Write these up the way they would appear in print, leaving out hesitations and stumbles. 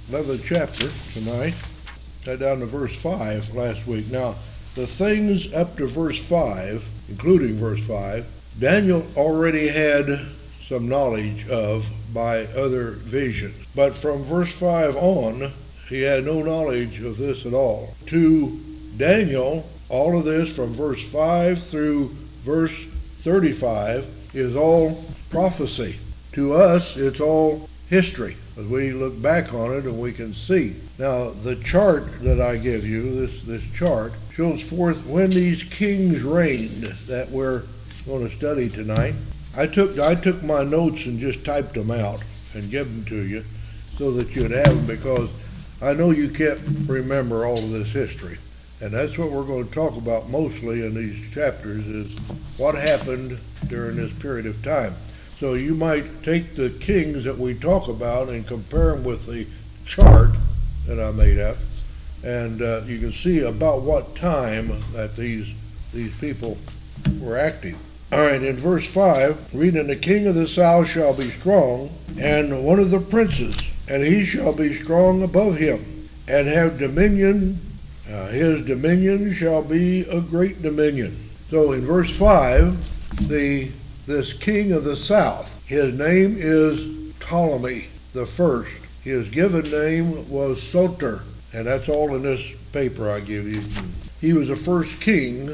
11th chapter tonight. Got down to verse 5 last week. Now, the things up to verse 5, including verse 5, Daniel already had some knowledge of by other visions. But from verse 5 on, he had no knowledge of this at all. To Daniel, all of this from verse 5 through verse 35 is all prophecy. To us, it's all history, as we look back on it and we can see. Now, the chart that I give you, this chart, shows forth when these kings reigned that we're going to study tonight. I took my notes and just typed them out and give them to you so that you'd have them, because I know you can't remember all of this history. And that's what we're going to talk about mostly in these chapters, is what happened during this period of time. So you might take the kings that we talk about and compare them with the chart that I made up, and you can see about what time that these people were active. All right, in verse 5, reading, "The king of the south shall be strong, and one of the princes, and he shall be strong above him, and have dominion. His dominion shall be a great dominion." So in verse 5, this king of the south, his name is Ptolemy the first. His given name was Soter, and that's all in this paper I give you. He was the first king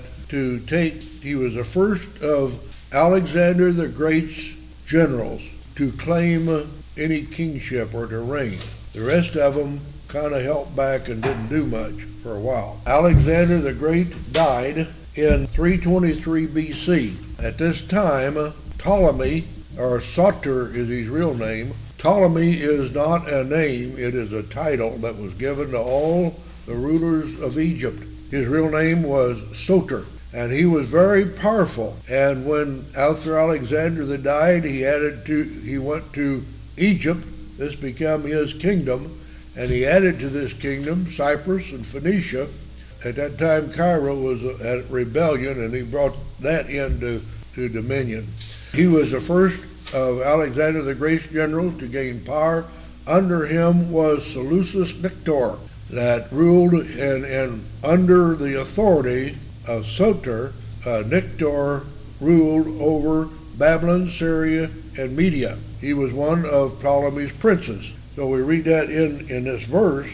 he was the first of Alexander the Great's generals to claim any kingship or to reign. The rest of them kind of held back and didn't do much for a while. Alexander the Great died in 323 BC. At this time, Ptolemy, or Soter is his real name. Ptolemy is not a name, it is a title that was given to all the rulers of Egypt. His real name was Soter, and he was very powerful. And when after Alexander died, he went to Egypt. This became his kingdom, and he added to this kingdom Cyprus and Phoenicia. At that time, Cairo was at rebellion, and he brought that into dominion. He was the first of Alexander the Great's generals to gain power. Under him was Seleucus Nictor, that ruled, and under the authority of Soter, Nictor ruled over Babylon, Syria, and Media. He was one of Ptolemy's princes. So we read that in this verse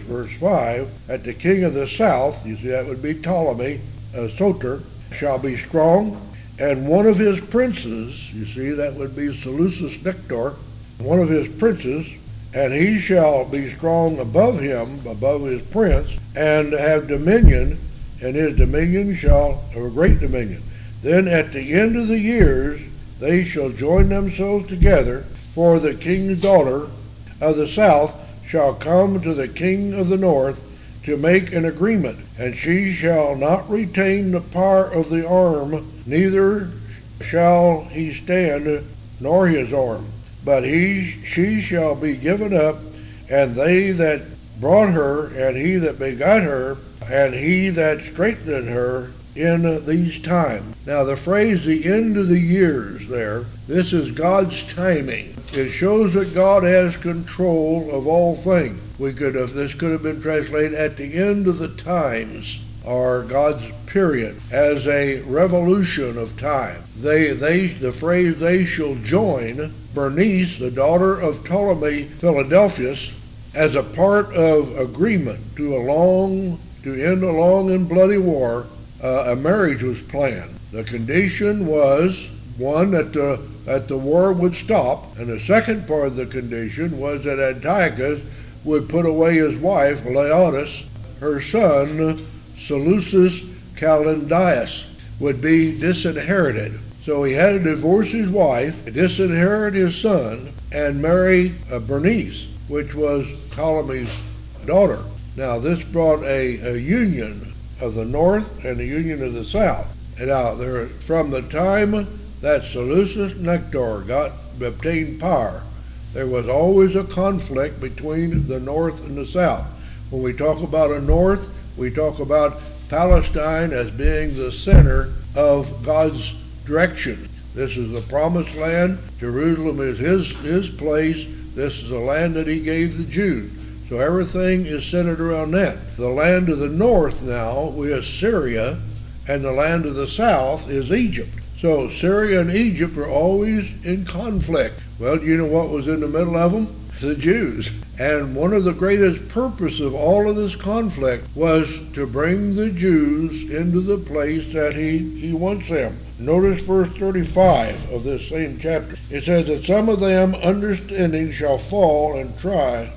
5, that the king of the south, you see that would be Ptolemy, Soter, shall be strong, and one of his princes, you see that would be Seleucus Nictor, one of his princes, and he shall be strong above him, above his prince, and have dominion, and his dominion shall have a great dominion. Then at the end of the years they shall join themselves together, for the king's daughter of the south shall come to the king of the north to make an agreement, and she shall not retain the power of the arm, neither shall he stand nor his arm, but she shall be given up, and they that brought her, and he that begot her, and he that strengthened her in these times. Now the phrase, the end of the years there, this is God's timing. It shows that God has control of all things. This could have been translated at the end of the times, or God's period, as a revolution of time. The phrase, they shall join Bernice, the daughter of Ptolemy Philadelphus, as a part of agreement to end a long and bloody war. A marriage was planned. The condition was, one, that the war would stop, and the second part of the condition was that Antiochus would put away his wife, Laodice. Her son, Seleucus Calendaius, would be disinherited. So he had to divorce his wife, disinherit his son, and marry Bernice, which was Ptolemy's daughter. Now this brought a union of the north and the union of the south. And now from the time that Seleucus Nictor obtained power, there was always a conflict between the north and the south. When we talk about a north, we talk about Palestine as being the center of God's direction. This is the promised land. Jerusalem is his place. This is the land that he gave the Jews. So everything is centered around that. The land of the north now is Syria, and the land of the south is Egypt. So Syria and Egypt are always in conflict. Well, do you know what was in the middle of them? The Jews. And one of the greatest purposes of all of this conflict was to bring the Jews into the place that he wants them. Notice verse 35 of this same chapter. It says that some of them understanding shall fall and try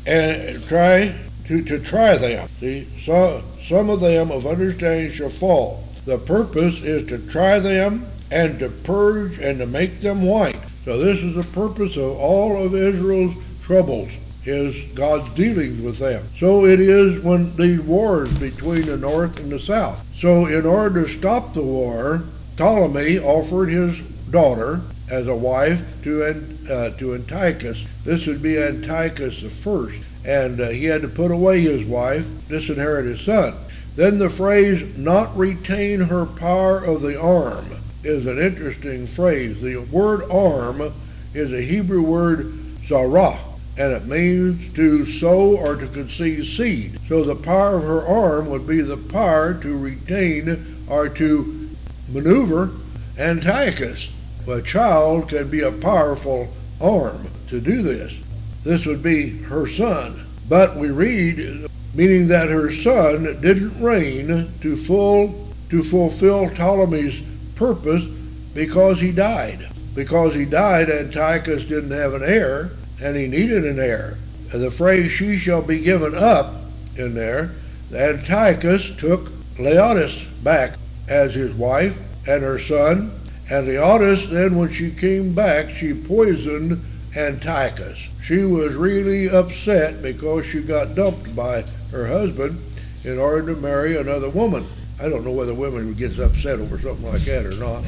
to try them. See, so some of them of understanding shall fall. The purpose is to try them and to purge and to make them white. So this is the purpose of all of Israel's troubles, is God's dealings with them. So it is when these wars between the north and the south. So in order to stop the war, Ptolemy offered his daughter as a wife to Antiochus. This would be Antiochus the first, and he had to put away his wife, disinherit his son. Then the phrase, not retain her power of the arm, is an interesting phrase. The word arm is a Hebrew word zarah, and it means to sow or to conceive seed. So the power of her arm would be the power to retain or to maneuver Antiochus. A child can be a powerful arm to do this. This would be her son. But we read, meaning that her son didn't reign to fulfill Ptolemy's purpose because he died. Because he died, Antiochus didn't have an heir, and he needed an heir. And the phrase, she shall be given up, in there, Antiochus took Leotis back as his wife and her son, and Leotis then, when she came back, she poisoned Antiochus. She was really upset because she got dumped by her husband in order to marry another woman. I don't know whether women get upset over something like that or not.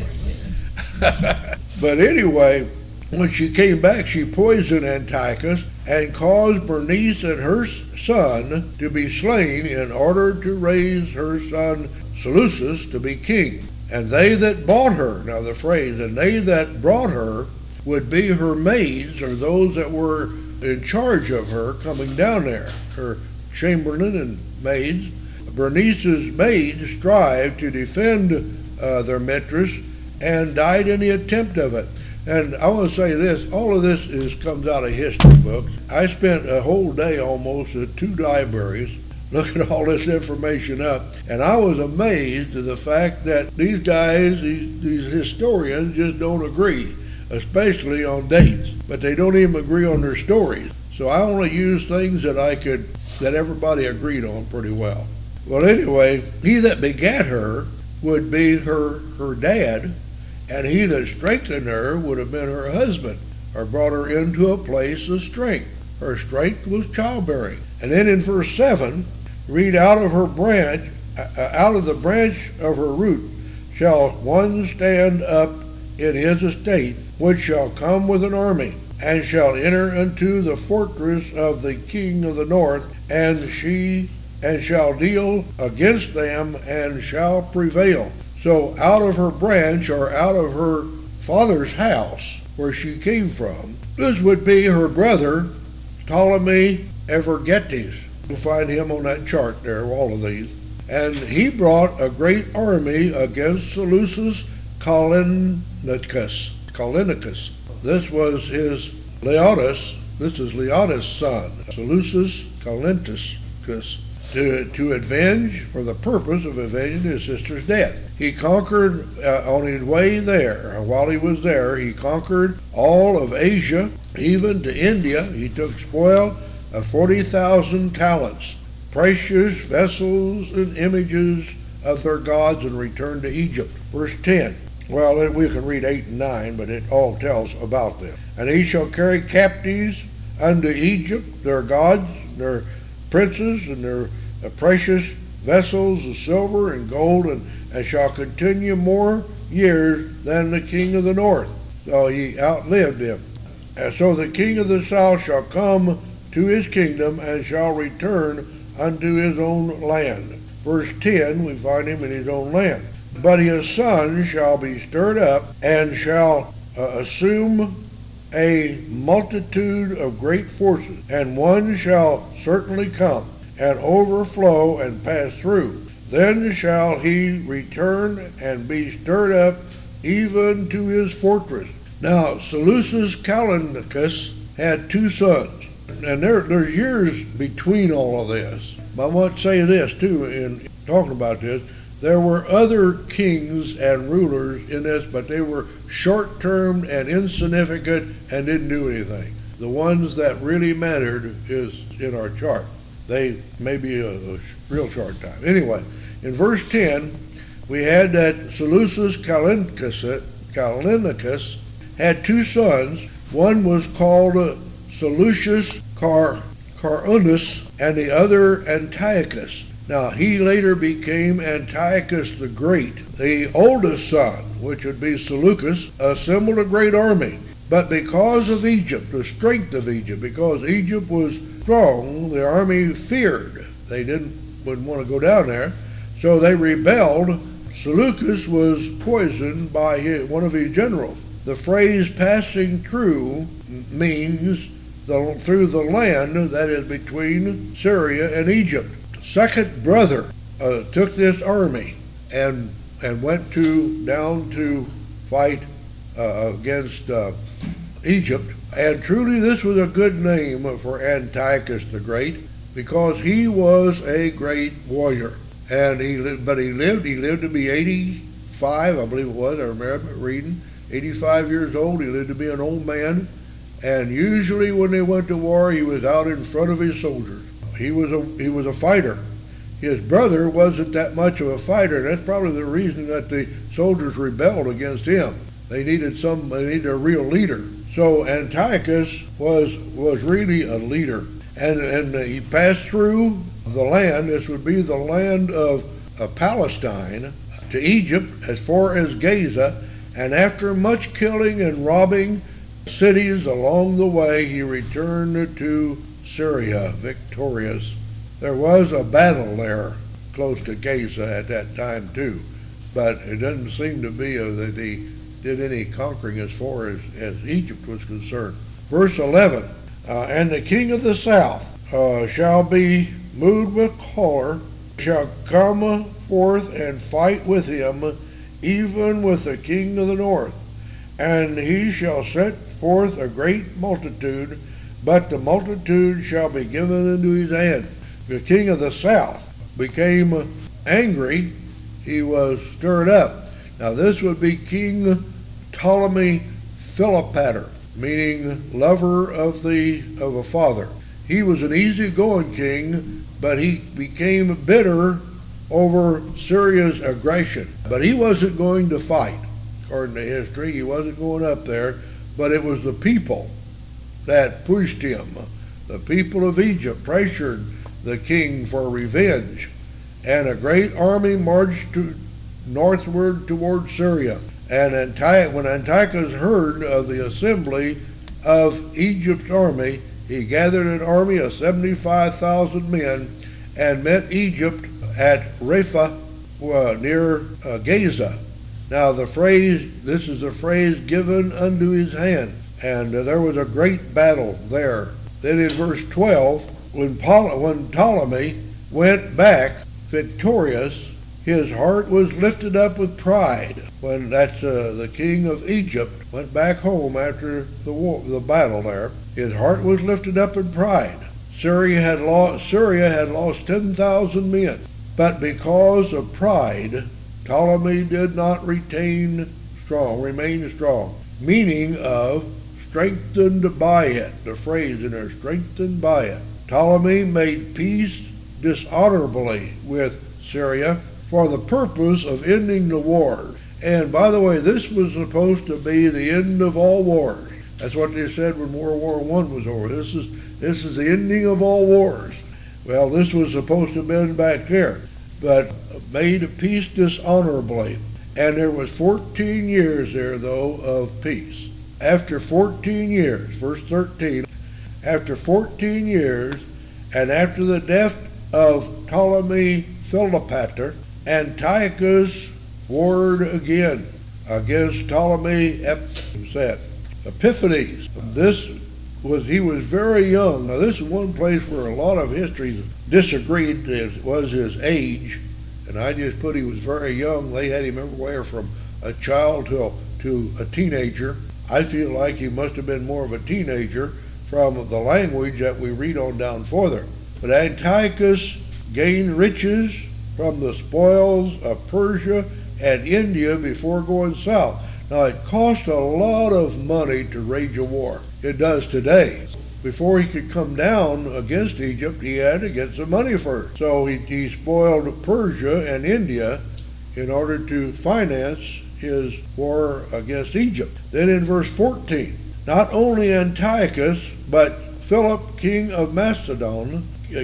But anyway, when she came back, she poisoned Antiochus and caused Bernice and her son to be slain in order to raise her son Seleucus to be king. And they that bought her, now the phrase, and they that brought her would be her maids, or those that were in charge of her coming down there, her chamberlain and maids. Bernice's maids strived to defend their mistress and died in the attempt of it. And I want to say this, all of this comes out of history books. I spent a whole day almost at 2 libraries looking all this information up, and I was amazed at the fact that these guys, these historians, just don't agree, especially on dates, but they don't even agree on their stories. So I only used things that everybody agreed on pretty well. Well, anyway, he that begat her would be her dad, and he that strengthened her would have been her husband, or brought her into a place of strength. Her strength was childbearing. And then in verse 7, read, out of the branch of her root shall one stand up in his estate, which shall come with an army, and shall enter into the fortress of the king of the north, and shall deal against them, and shall prevail. So out of her branch, or out of her father's house, where she came from, this would be her brother, Ptolemy Evergetes. You'll find him on that chart there, all of these. And he brought a great army against Seleucus Callinicus. This was his Leotis. This is Leotis' son, Seleucus Callinicus, to avenge, for the purpose of avenging his sister's death. He conquered, on his way there, and while he was there, he conquered all of Asia, even to India. He took spoil of 40,000 talents, precious vessels and images of their gods, and returned to Egypt. Verse 10. Well, we can read 8 and 9, but it all tells about them. And he shall carry captives unto Egypt their gods, their princes, and their precious vessels of silver and gold, and shall continue more years than the king of the north. So he outlived him. And so the king of the south shall come to his kingdom, and shall return unto his own land. Verse 10, we find him in his own land. But his son shall be stirred up, and shall assume a multitude of great forces, and one shall certainly come, and overflow and pass through. Then shall he return and be stirred up even to his fortress. Now, Seleucus Callinicus had 2 sons, and there's years between all of this. But I want to say this, too, in talking about this. There were other kings and rulers in this, but they were short-term and insignificant and didn't do anything. The ones that really mattered is in our chart. They may be a real short time. Anyway, in verse 10, we had that Seleucus Callinicus had 2 sons. One was called Seleucus Carunus, and the other Antiochus. Now, he later became Antiochus the Great. The oldest son, which would be Seleucus, assembled a great army. But because of Egypt, the strength of Egypt, because Egypt was strong, the army feared. They wouldn't want to go down there, so they rebelled. Seleucus was poisoned by one of his generals. The phrase passing through means through the land that is between Syria and Egypt. Second brother took this army and went down to fight against Egypt. And truly this was a good name for Antiochus the Great, because he was a great warrior. And he lived to be 85, I believe it was, I remember reading, 85 years old. He lived to be an old man. And usually when they went to war, he was out in front of his soldiers. He was a fighter. His brother wasn't that much of a fighter, and that's probably the reason that the soldiers rebelled against him. They needed a real leader. So Antiochus was really a leader, and he passed through the land. This would be the land of Palestine to Egypt as far as Gaza, and after much killing and robbing cities along the way, he returned to Syria victorious. There was a battle there close to Gaza at that time too, but it doesn't seem to be that he did any conquering as far as Egypt was concerned. Verse 11, and the king of the south shall be moved with choler, shall come forth and fight with him, even with the king of the north. And he shall set forth a great multitude, but the multitude shall be given into his hand. The king of the south became angry. He was stirred up. Now this would be King Ptolemy Philopator, meaning lover of a father. He was an easygoing king, but he became bitter over Syria's aggression. But he wasn't going to fight, according to history. He wasn't going up there, but it was the people that pushed him. The people of Egypt pressured the king for revenge, and a great army marched northward toward Syria. And when Antiochus heard of the assembly of Egypt's army, he gathered an army of 75,000 men and met Egypt at Rapha near Gaza. Now this is the phrase given unto his hand, and there was a great battle there. Then in verse 12, when Ptolemy went back victorious, his heart was lifted up with pride. When the king of Egypt went back home after the battle there, his heart was lifted up in pride. Syria had lost 10,000 men, but because of pride, Ptolemy did not remain strong, meaning of strengthened by it. The phrase in there, strengthened by it. Ptolemy made peace dishonorably with Syria for the purpose of ending the war. And by the way, this was supposed to be the end of all wars. That's what they said when World War I was over. This is the ending of all wars. Well, this was supposed to have been back there, but made peace dishonorably. And there was 14 years there, though, of peace. After 14 years, verse 13, after 14 years, and after the death of Ptolemy Philopator, Antiochus warred again against Ptolemy Epiphanes. Epiphanes. He was very young. Now, this is one place where a lot of history disagreed, was his age. And I just put he was very young. They had him everywhere from a child to a teenager. I feel like he must have been more of a teenager from the language that we read on down further. But Antiochus gained riches from the spoils of Persia and India before going south. Now, it cost a lot of money to wage a war. It does today. Before he could come down against Egypt, he had to get some money first. So he spoiled Persia and India in order to finance his war against Egypt. Then in verse 14, not only Antiochus, but Philip, king of Macedon,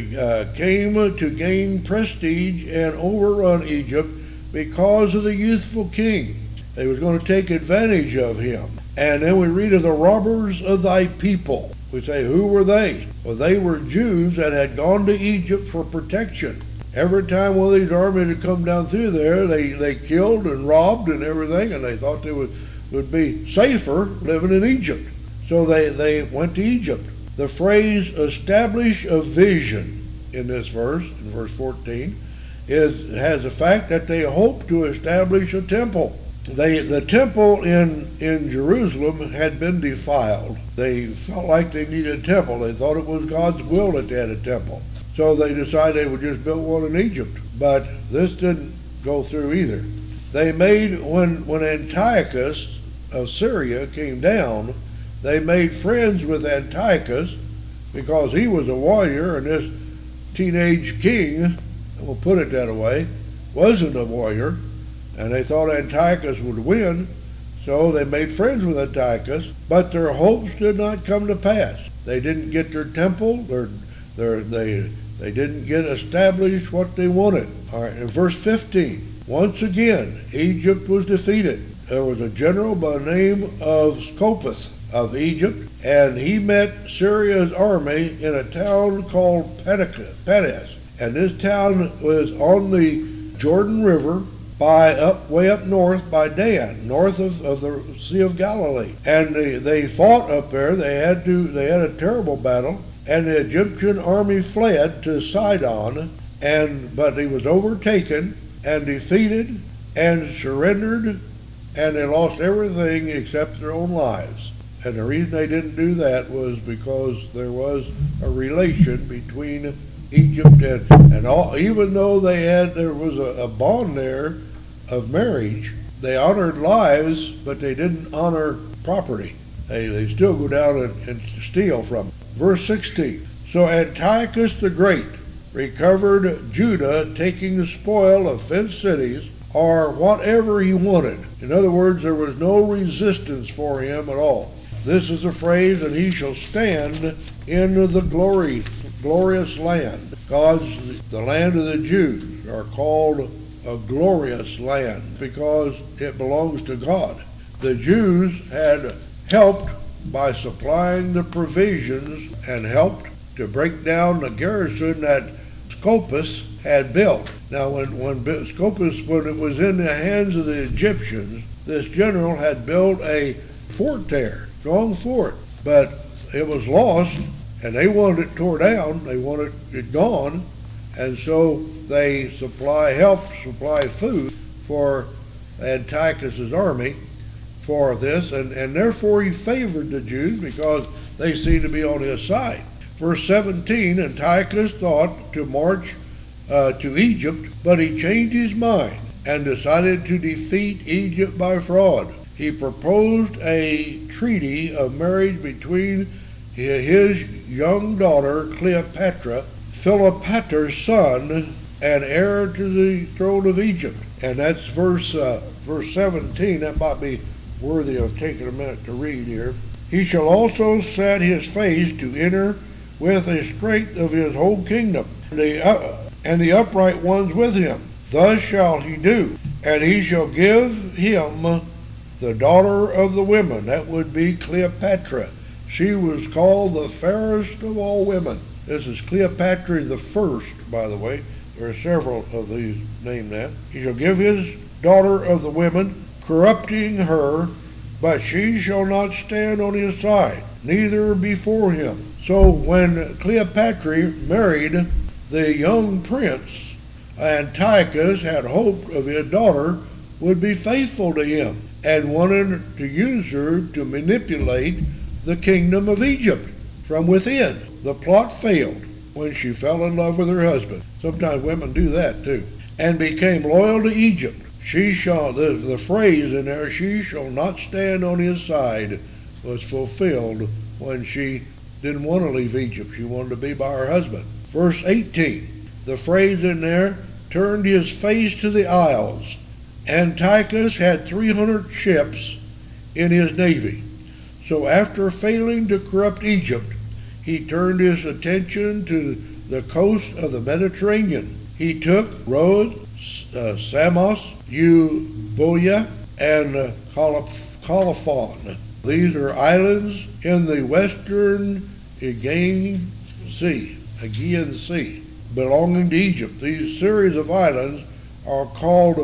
came to gain prestige and overrun Egypt because of the youthful king. They was going to take advantage of him. And then we read of the robbers of thy people. We say, who were they? Well, they were Jews that had gone to Egypt for protection. Every time one of these armies had come down through there, they killed and robbed and everything, and they thought they would be safer living in Egypt. So they went to Egypt. The phrase establish a vision in this verse, in verse 14, has the fact that they hope to establish a temple. The temple in Jerusalem had been defiled. They felt like they needed a temple. They thought it was God's will that they had a temple. So they decided they would just build one in Egypt. But this didn't go through either. They made, when Antiochus of Syria came down, they made friends with Antiochus because he was a warrior, and this teenage king, we'll put it that way, wasn't a warrior. And they thought Antiochus would win, so they made friends with Antiochus, but their hopes did not come to pass. They didn't get their temple, they didn't get established what they wanted. All right, in verse 15, once again, Egypt was defeated. There was a general by the name of Scopas of Egypt, and he met Syria's army in a town called Pedis. And this town was on the Jordan River, way up north by Dan, north of the Sea of Galilee. And they fought up there. They had a terrible battle, and the Egyptian army fled to Sidon, but he was overtaken and defeated and surrendered, and they lost everything except their own lives. And the reason they didn't do that was because there was a relation between Egypt and all, even though there was a bond there of marriage, they honored lives, but they didn't honor property. They still go down and steal from it. Verse 16, so Antiochus the Great recovered Judah, taking the spoil of fenced cities, or whatever he wanted. In other words, there was no resistance for him at all. This is the phrase, and he shall stand in the glorious land. The land of the Jews are called a glorious land because it belongs to God. The Jews had helped by supplying the provisions and helped to break down the garrison that Scopas had built. Now, when Scopas, when it was in the hands of the Egyptians, this general had built a fort there, strong fort, but it was lost, and they wanted it tore down. They wanted it gone, and so they helped supply food for Antiochus's army for this, and therefore he favored the Jews because they seemed to be on his side. Verse 17, Antiochus thought to march to Egypt, but he changed his mind and decided to defeat Egypt by fraud. He proposed a treaty of marriage between his young daughter Cleopatra, Philopator's son, and heir to the throne of Egypt. And that's verse 17. That might be worthy of taking a minute to read here. He shall also set his face to enter with the strength of his whole kingdom, and the upright ones with him. Thus shall he do, and he shall give him the daughter of the women. That would be Cleopatra. She was called the fairest of all women. This is Cleopatra the First, by the way. There are several of these named that. He shall give his daughter of the women, corrupting her but she shall not stand on his side, neither before him. So when Cleopatra married the young prince, Antiochus had hoped of his daughter would be faithful to him and wanted to use her to manipulate the kingdom of Egypt from within. The plot failed when she fell in love with her husband. Sometimes women do that too. And became loyal to Egypt. She shall, the phrase in there, she shall not stand on his side, was fulfilled when she didn't want to leave Egypt. She wanted to be by her husband. Verse 18, the phrase in there, turned his face to the isles. Antiochus had 300 ships in his navy. So after failing to corrupt Egypt, he turned his attention to the coast of the Mediterranean. He took Rhodes, Samos, Euboea, and Colophon. These are islands in the western Aegean Sea, belonging to Egypt. These series of islands are called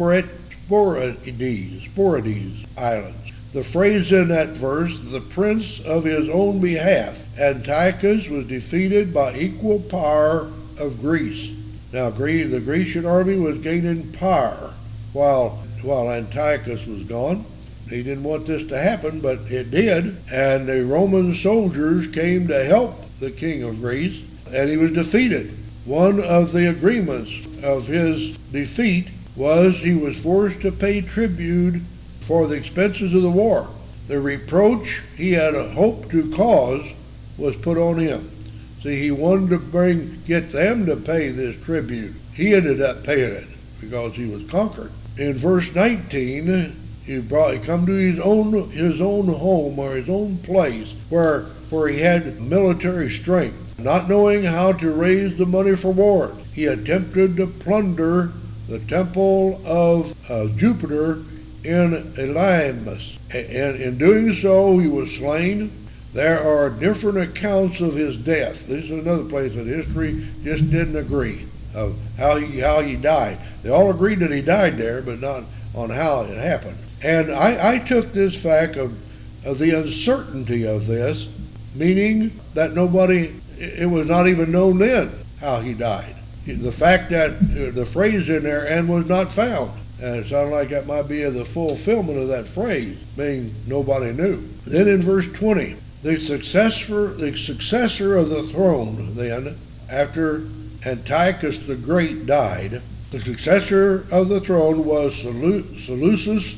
Sporades Islands. The phrase in that verse, the prince of his own behalf, Antiochus was defeated by equal power of Greece. Now, the Grecian army was gaining power while Antiochus was gone. He didn't want this to happen, but it did. And the Roman soldiers came to help the king of Greece, and he was defeated. One of the agreements of his defeat was he was forced to pay tribute for the expenses of the war. The reproach he had hoped to cause was put on him. See, he wanted to get them to pay this tribute. He ended up paying it because he was conquered. In verse 19, he come to his own home or his own place where he had military strength. Not knowing how to raise the money for war, he attempted to plunder the temple of Jupiter in Elymas. And in doing so, he was slain. There are different accounts of his death. This is another place that history just didn't agree of how he died. They all agreed that he died there, but not on how it happened. And I took this fact of the uncertainty of this, meaning that it was not even known then how he died. The fact that the phrase in there, and was not found. And it sounded like that might be the fulfillment of that phrase, being nobody knew. Then in verse 20, the successor of the throne, then, after Antiochus the Great died, the successor of the throne was Seleucus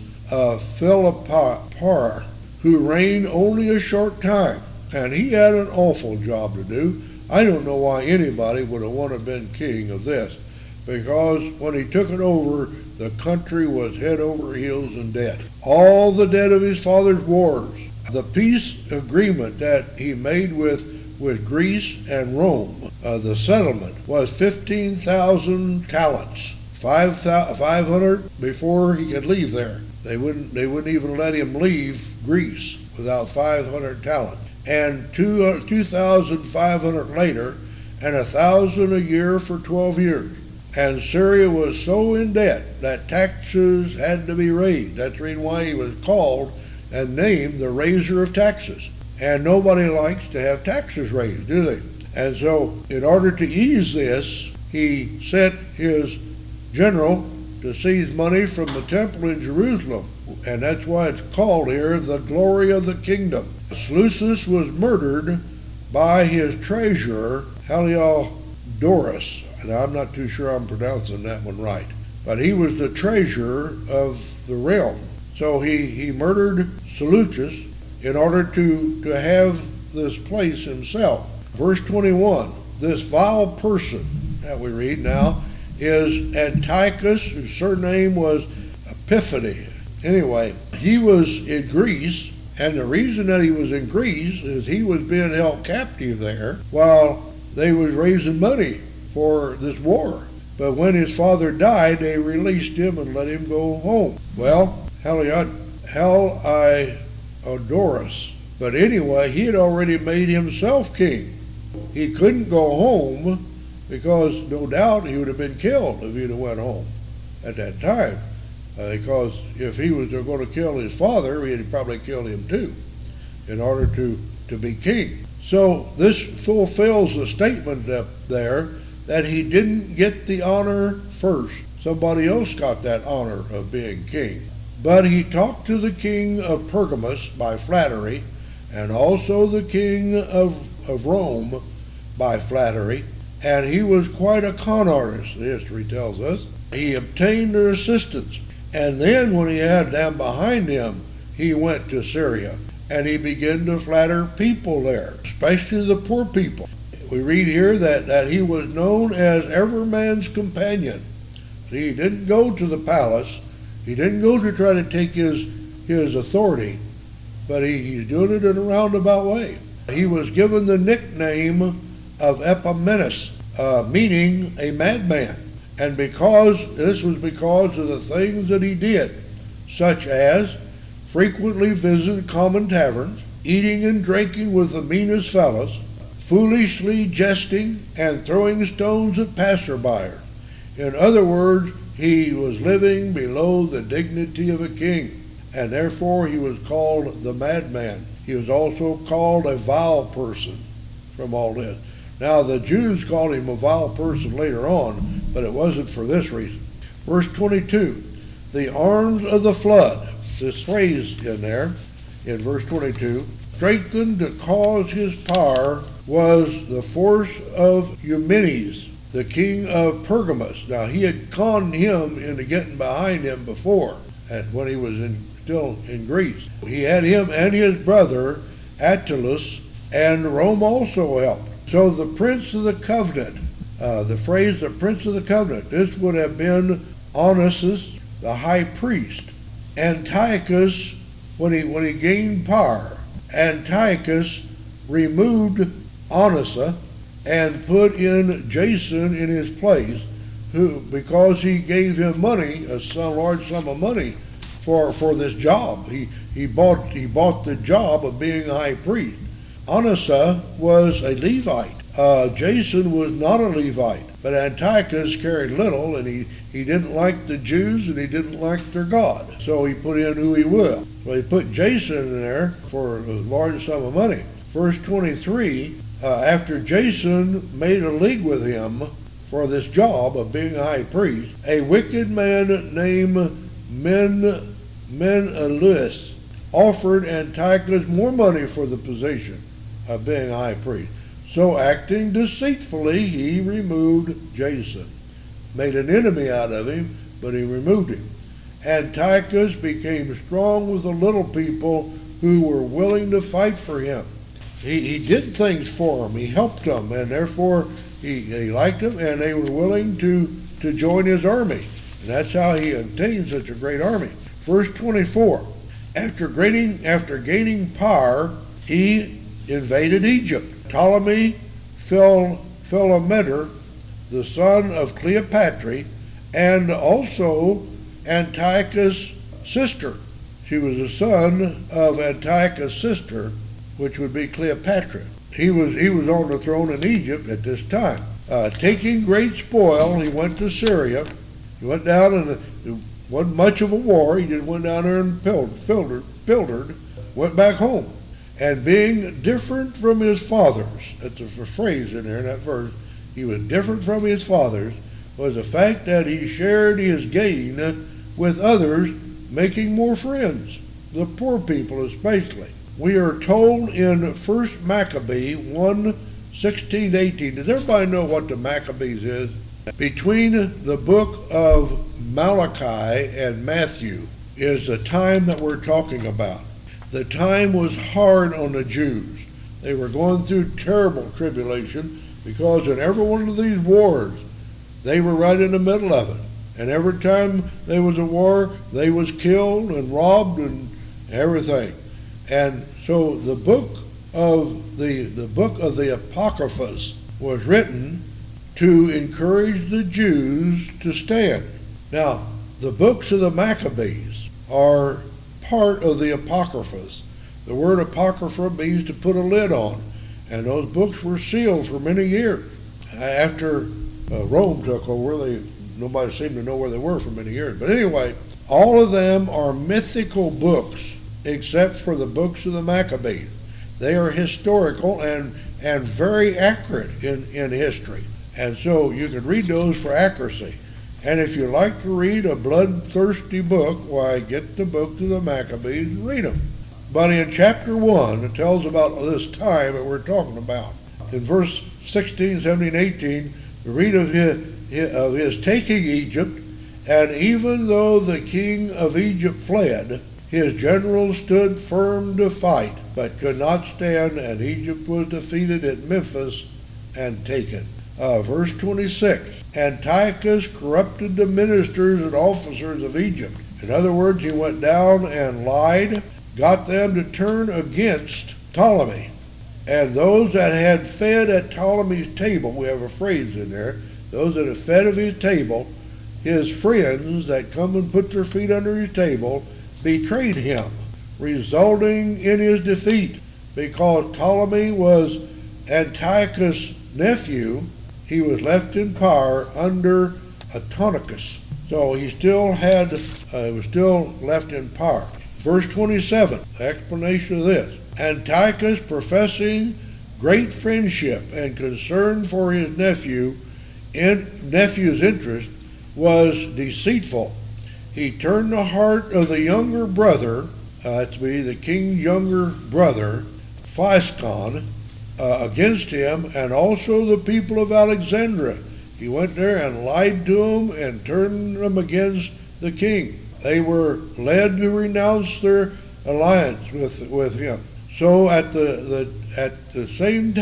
Philopator, who reigned only a short time. And he had an awful job to do. I don't know why anybody would have wanted to been king of this, because when he took it over, the country was head over heels in debt. All the debt of his father's wars. The peace agreement that he made with Greece and Rome, the settlement, was 15,000 talents, 500 before he could leave there. They wouldn't even let him leave Greece without 500 talents. And 2,500 later, and 1,000 a year for 12 years. And Syria was so in debt that taxes had to be raised. That's the reason why he was called and named the raiser of taxes. And nobody likes to have taxes raised, do they? And so, in order to ease this, he sent his general to seize money from the temple in Jerusalem. And that's why it's called here the glory of the kingdom. Seleucus was murdered by his treasurer, Heliodorus. And I'm not too sure I'm pronouncing that one right. But he was the treasurer of the realm. So he murdered Seleucus in order to have this place himself. Verse 21, this vile person that we read now is Antiochus, whose surname was Epiphanes. Anyway, he was in Greece, and the reason that he was in Greece is he was being held captive there while they was raising money for this war. But when his father died, they released him and let him go home. Well, Heliodorus. But anyway, he had already made himself king. He couldn't go home because no doubt he would have been killed if he'd have went home at that time. because if he was going to kill his father, he'd probably kill him too, in order to be king. So this fulfills the statement up there that he didn't get the honor first. Somebody else got that honor of being king. But he talked to the king of Pergamus by flattery, and also the king of Rome by flattery, and he was quite a con artist, the history tells us. He obtained their assistance, and then when he had them behind him, he went to Syria, and he began to flatter people there, especially the poor people. We read here that he was known as every man's companion. See, he didn't go to the palace. He didn't go to try to take his authority, but he's doing it in a roundabout way. He was given the nickname of Epimenes, meaning a madman. And this was because of the things that he did, such as frequently visited common taverns, eating and drinking with the meanest fellows, foolishly jesting and throwing stones at passerby. In other words, he was living below the dignity of a king, and therefore he was called the madman. He was also called a vile person from all this. Now the Jews called him a vile person later on, but it wasn't for this reason. Verse 22, the arms of the flood, this phrase in there, in verse 22, strengthened to cause his power was the force of Eumenes, the king of Pergamus. Now he had conned him into getting behind him before, when he was still in Greece. He had him and his brother Attalus, and Rome also helped. So the prince of the covenant, the phrase the prince of the covenant, this would have been Onesimus, the high priest. Antiochus, when he gained power, Antiochus removed Onesimus and put in Jason in his place, because he gave him money, a large sum of money, for this job. He bought the job of being a high priest. Onesimus was a Levite. Jason was not a Levite, but Antiochus cared little, and he didn't like the Jews, and he didn't like their God. So he put in who he will. So he put Jason in there for a large sum of money. Verse 23, after Jason made a league with him for this job of being a high priest, a wicked man named Menelaus offered Antiochus more money for the position of being a high priest. So acting deceitfully, he removed Jason, made an enemy out of him, but he removed him. Antiochus became strong with the little people who were willing to fight for him. He did things for them. He helped them, and therefore he liked them, and they were willing to join his army. And that's how he obtained such a great army. Verse 24, after gaining power, he invaded Egypt. Ptolemy Philometor, the son of Cleopatra, and also Antiochus' sister. She was the son of Antiochus' sister, which would be Cleopatra. He was on the throne in Egypt at this time. Taking great spoil, he went to Syria. He went down, and it wasn't much of a war. He just went down there and pildered, went back home. And being different from his fathers, that's a phrase in there in that verse, he was different from his fathers, was the fact that he shared his gain with others, making more friends, the poor people especially. We are told in 1 Maccabee 1:16-18. Does everybody know what the Maccabees is? Between the book of Malachi and Matthew is the time that we're talking about. The time was hard on the Jews. They were going through terrible tribulation because in every one of these wars, they were right in the middle of it. And every time there was a war, they was killed and robbed and everything. And so the book of the Apocryphas was written to encourage the Jews to stand. Now, the books of the Maccabees are part of the Apocryphas. The word Apocrypha means to put a lid on, and those books were sealed for many years. After Rome took over, nobody seemed to know where they were for many years. But anyway, All of them are mythical books, except for the books of the Maccabees. They are historical and very accurate in history. And so you can read those for accuracy. And if you like to read a bloodthirsty book, why, get the book of the Maccabees and read them. But in chapter 1, it tells about this time that we're talking about. In verse 16, 17, 18, we read of his taking Egypt, and even though the king of Egypt fled, his generals stood firm to fight, but could not stand, and Egypt was defeated at Memphis and taken. Verse 26, Antiochus corrupted the ministers and officers of Egypt. In other words, he went down and lied, got them to turn against Ptolemy. And those that had fed at Ptolemy's table, we have a phrase in there, those that had fed at his table, his friends that come and put their feet under his table, betrayed him, resulting in his defeat. Because Ptolemy was Antiochus' nephew, he was left in power under Antiochus. So he was still left in power. Verse 27, the explanation of this. Antiochus, professing great friendship and concern for his nephew's interest, was deceitful. He turned the heart of the younger brother, to be the king's younger brother, Physcon, against him, and also the people of Alexandria. He went there and lied to them and turned them against the king. They were led to renounce their alliance with him. So at the same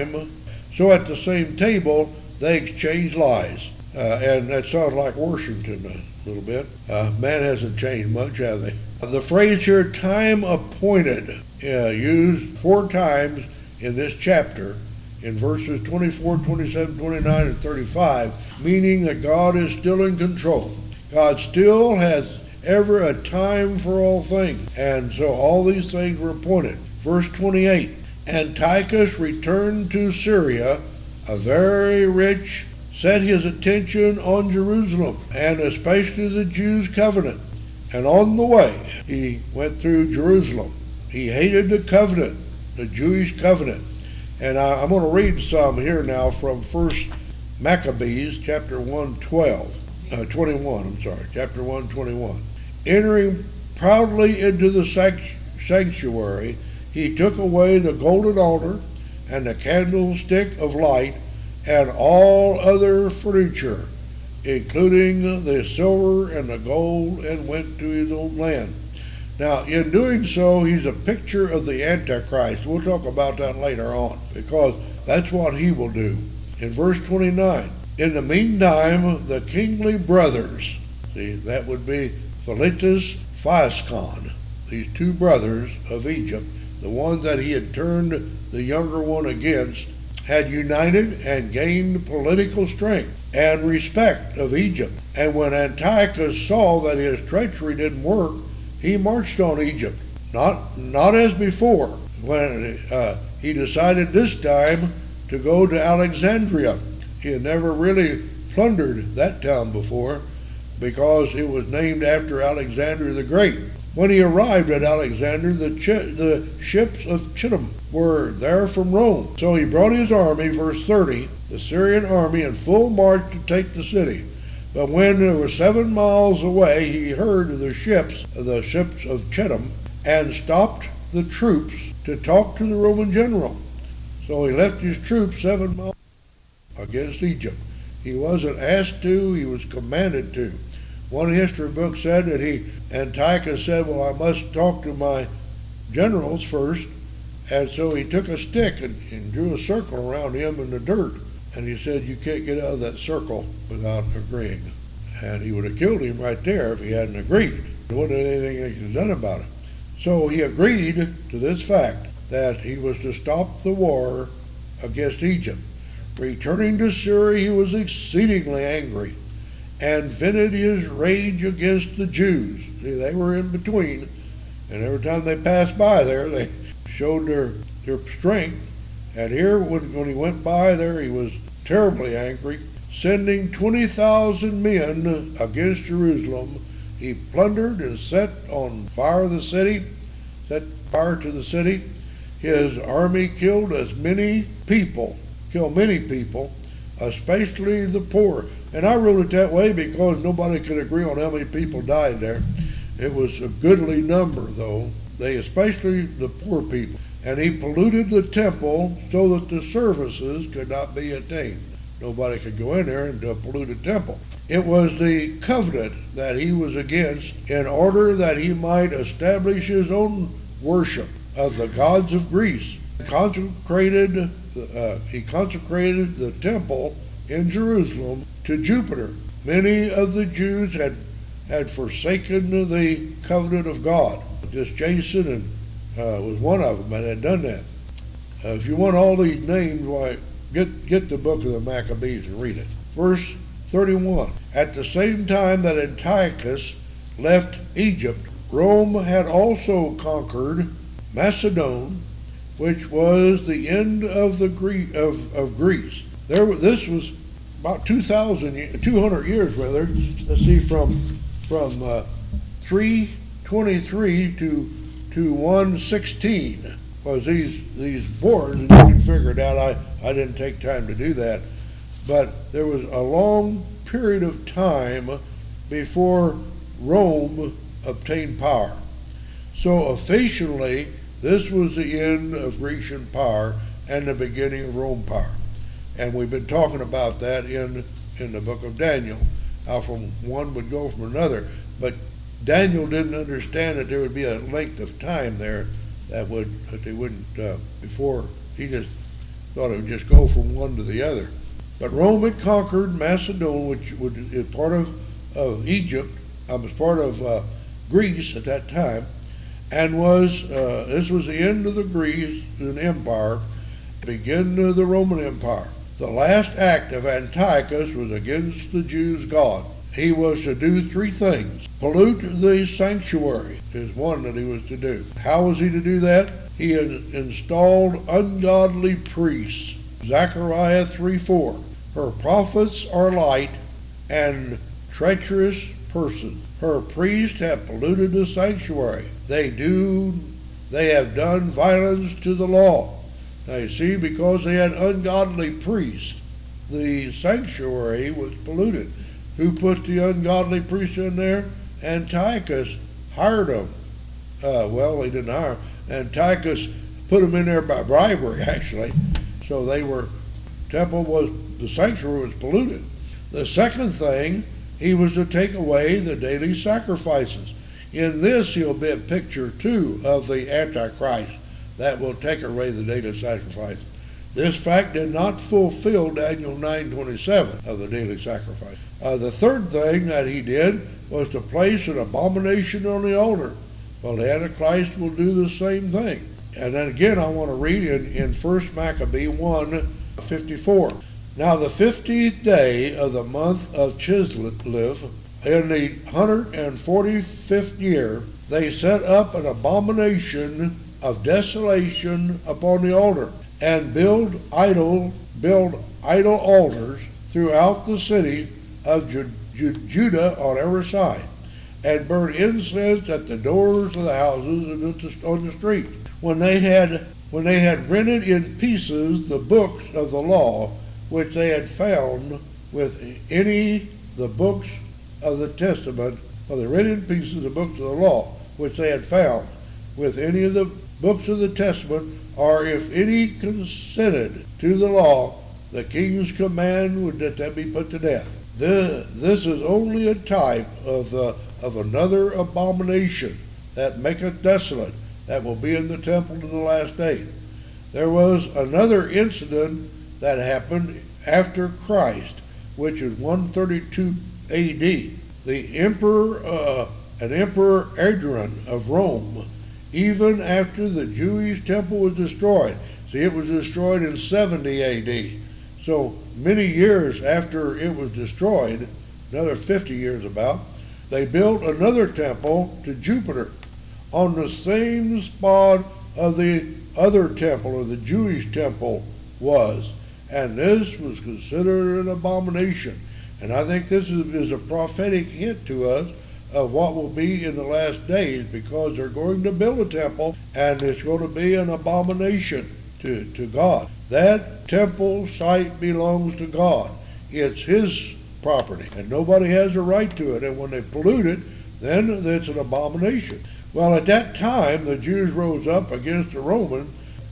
table, they exchanged lies. And that sounds like Washington a little bit. Man hasn't changed much, have they? The phrase here, time appointed, used 4 times in this chapter, in verses 24, 27, 29, and 35, meaning that God is still in control. God still has ever a time for all things. And so all these things were appointed. Verse 28, Antiochus returned to Syria, a very rich, set his attention on Jerusalem, and especially the Jews' covenant. And on the way, he went through Jerusalem. He hated the covenant, the Jewish covenant. And I'm going to read some here now from 1 Maccabees, chapter 21, chapter 1:21. Entering proudly into the sanctuary, he took away the golden altar and the candlestick of light and all other furniture, including the silver and the gold, and went to his own land. Now, in doing so, he's a picture of the Antichrist. We'll talk about that later on, because that's what he will do. In verse 29, in the meantime, the kingly brothers, see, that would be Philetus, Physcon, these 2 brothers of Egypt, the ones that he had turned the younger one against, had united and gained political strength and respect of Egypt. And when Antiochus saw that his treachery didn't work, he marched on Egypt. Not as before, when he decided this time to go to Alexandria. He had never really plundered that town before, because it was named after Alexander the Great. When he arrived at Alexander, the ships of Chittim were there from Rome. So he brought his army, verse 30, the Syrian army, in full march to take the city. But when they were 7 miles away, he heard of the ships of Chittim, and stopped the troops to talk to the Roman general. So he left his troops 7 miles against Egypt. He wasn't asked to, he was commanded to. One history book said that Antiochus said, well, I must talk to my generals first. And so he took a stick and drew a circle around him in the dirt. And he said, you can't get out of that circle without agreeing. And he would have killed him right there if he hadn't agreed. There wasn't anything he could have done about it. So he agreed to this fact, that he was to stop the war against Egypt. Returning to Syria, he was exceedingly angry, and vented his rage against the Jews. See, they were in between, and every time they passed by there, they showed their strength. And here, when he went by there, he was terribly angry, sending 20,000 men against Jerusalem. He plundered and set on fire the city, set fire to the city. His army killed many people, especially the poor. And I wrote it that way because nobody could agree on how many people died there. It was a goodly number, though. Especially the poor people. And he polluted the temple so that the services could not be attained. Nobody could go in there and pollute a temple. It was the covenant that he was against in order that he might establish his own worship of the gods of Greece. He consecrated the temple in Jerusalem to Jupiter. Many of the Jews had forsaken the covenant of God. This Jason was one of them and had done that. If you want all these names, why, get the book of the Maccabees and read it. Verse 31. At the same time that Antiochus left Egypt, Rome had also conquered Macedon, which was the end of Greece. This was about 200 years, rather. Let's see, from 323 to 116 was these boards, and you can figure it out. I didn't take time to do that, but there was a long period of time before Rome obtained power. So officially, this was the end of Grecian power and the beginning of Rome power. And we've been talking about that in the book of Daniel, how from one would go from another. But Daniel didn't understand that there would be a length of time there that they wouldn't, before he just thought it would just go from one to the other. But Rome had conquered Macedon, which is part of Egypt, was part of Greece at that time, and this was the end of the Grecian Empire, begin of the Roman Empire. The last act of Antiochus was against the Jews' God. He was to do three things. Pollute the sanctuary is one that he was to do. How was he to do that? He had installed ungodly priests. Zechariah 3:4. Her prophets are light and treacherous persons. Her priests have polluted the sanctuary. They have done violence to the law. Now you see, because they had ungodly priests, the sanctuary was polluted. Who put the ungodly priests in there? Antiochus hired them. Well, he didn't hire them. Antiochus put them in there by bribery, actually. So the sanctuary was polluted. The second thing, he was to take away the daily sacrifices. In this, he'll be a picture, too, of the Antichrist that will take away the daily sacrifice. This fact did not fulfill Daniel 9:27 of the daily sacrifice. The third thing that he did was to place an abomination on the altar. Well, the Antichrist will do the same thing. And then again, I want to read in 1 Maccabee 1:54. Now the 50th day of the month of Chislev, in the 145th year, they set up an abomination of desolation upon the altar, and build idol altars throughout the city of Judah on every side, and burn incense at the doors of the houses and on the street. When they had rented in pieces the books of the law, which they had found with the books of the Testament, or they rented in pieces the books of the law, which they had found with any of the books of the Testament, or if any consented to the law, the king's command would that they be put to death. This is only a type of another abomination that maketh desolate, that will be in the temple in the last day. There was another incident that happened after Christ, which is 132 A.D. The Emperor Hadrian of Rome, even after the Jewish temple was destroyed. See, it was destroyed in 70 A.D. So many years after it was destroyed, another 50 years about, they built another temple to Jupiter on the same spot of the other temple, or the Jewish temple was. And this was considered an abomination. And I think this is a prophetic hint to us of what will be in the last days, because they're going to build a temple and it's going to be an abomination to God. That temple site belongs to God. It's His property and nobody has a right to it. And when they pollute it, then it's an abomination. Well, at that time, the Jews rose up against the Romans.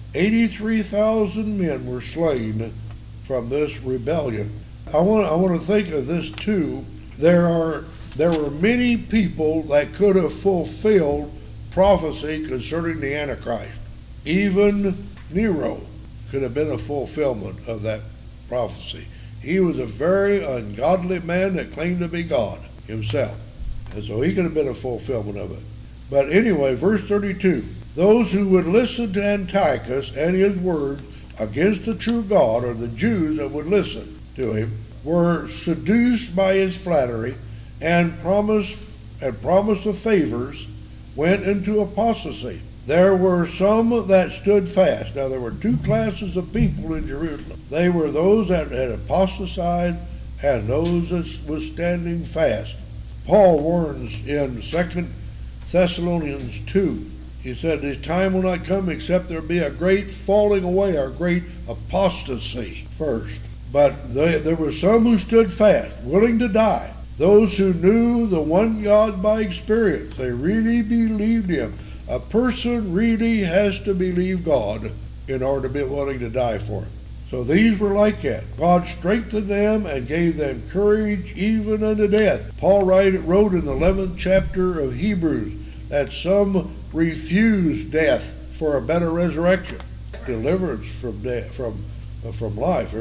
83,000 men were slain from this rebellion. I want to think of this too. There were many people that could have fulfilled prophecy concerning the Antichrist. Even Nero could have been a fulfillment of that prophecy. He was a very ungodly man that claimed to be God himself. And so he could have been a fulfillment of it. But anyway, verse 32, those who would listen to Antiochus and his words against the true God, or the Jews that would listen to him, were seduced by his flattery and promise of favors, went into apostasy. There were some that stood fast. Now there were two classes of people in Jerusalem. They were those that had apostatized and those that was standing fast. Paul warns in 2 Thessalonians 2. He said, "The time will not come except there be a great falling away, or great apostasy first." But there were some who stood fast, willing to die. Those who knew the one God by experience. They really believed Him. A person really has to believe God in order to be willing to die for Him. So these were like that. God strengthened them and gave them courage even unto death. Paul wrote in the 11th chapter of Hebrews that some refused death for a better resurrection, deliverance from death, from life.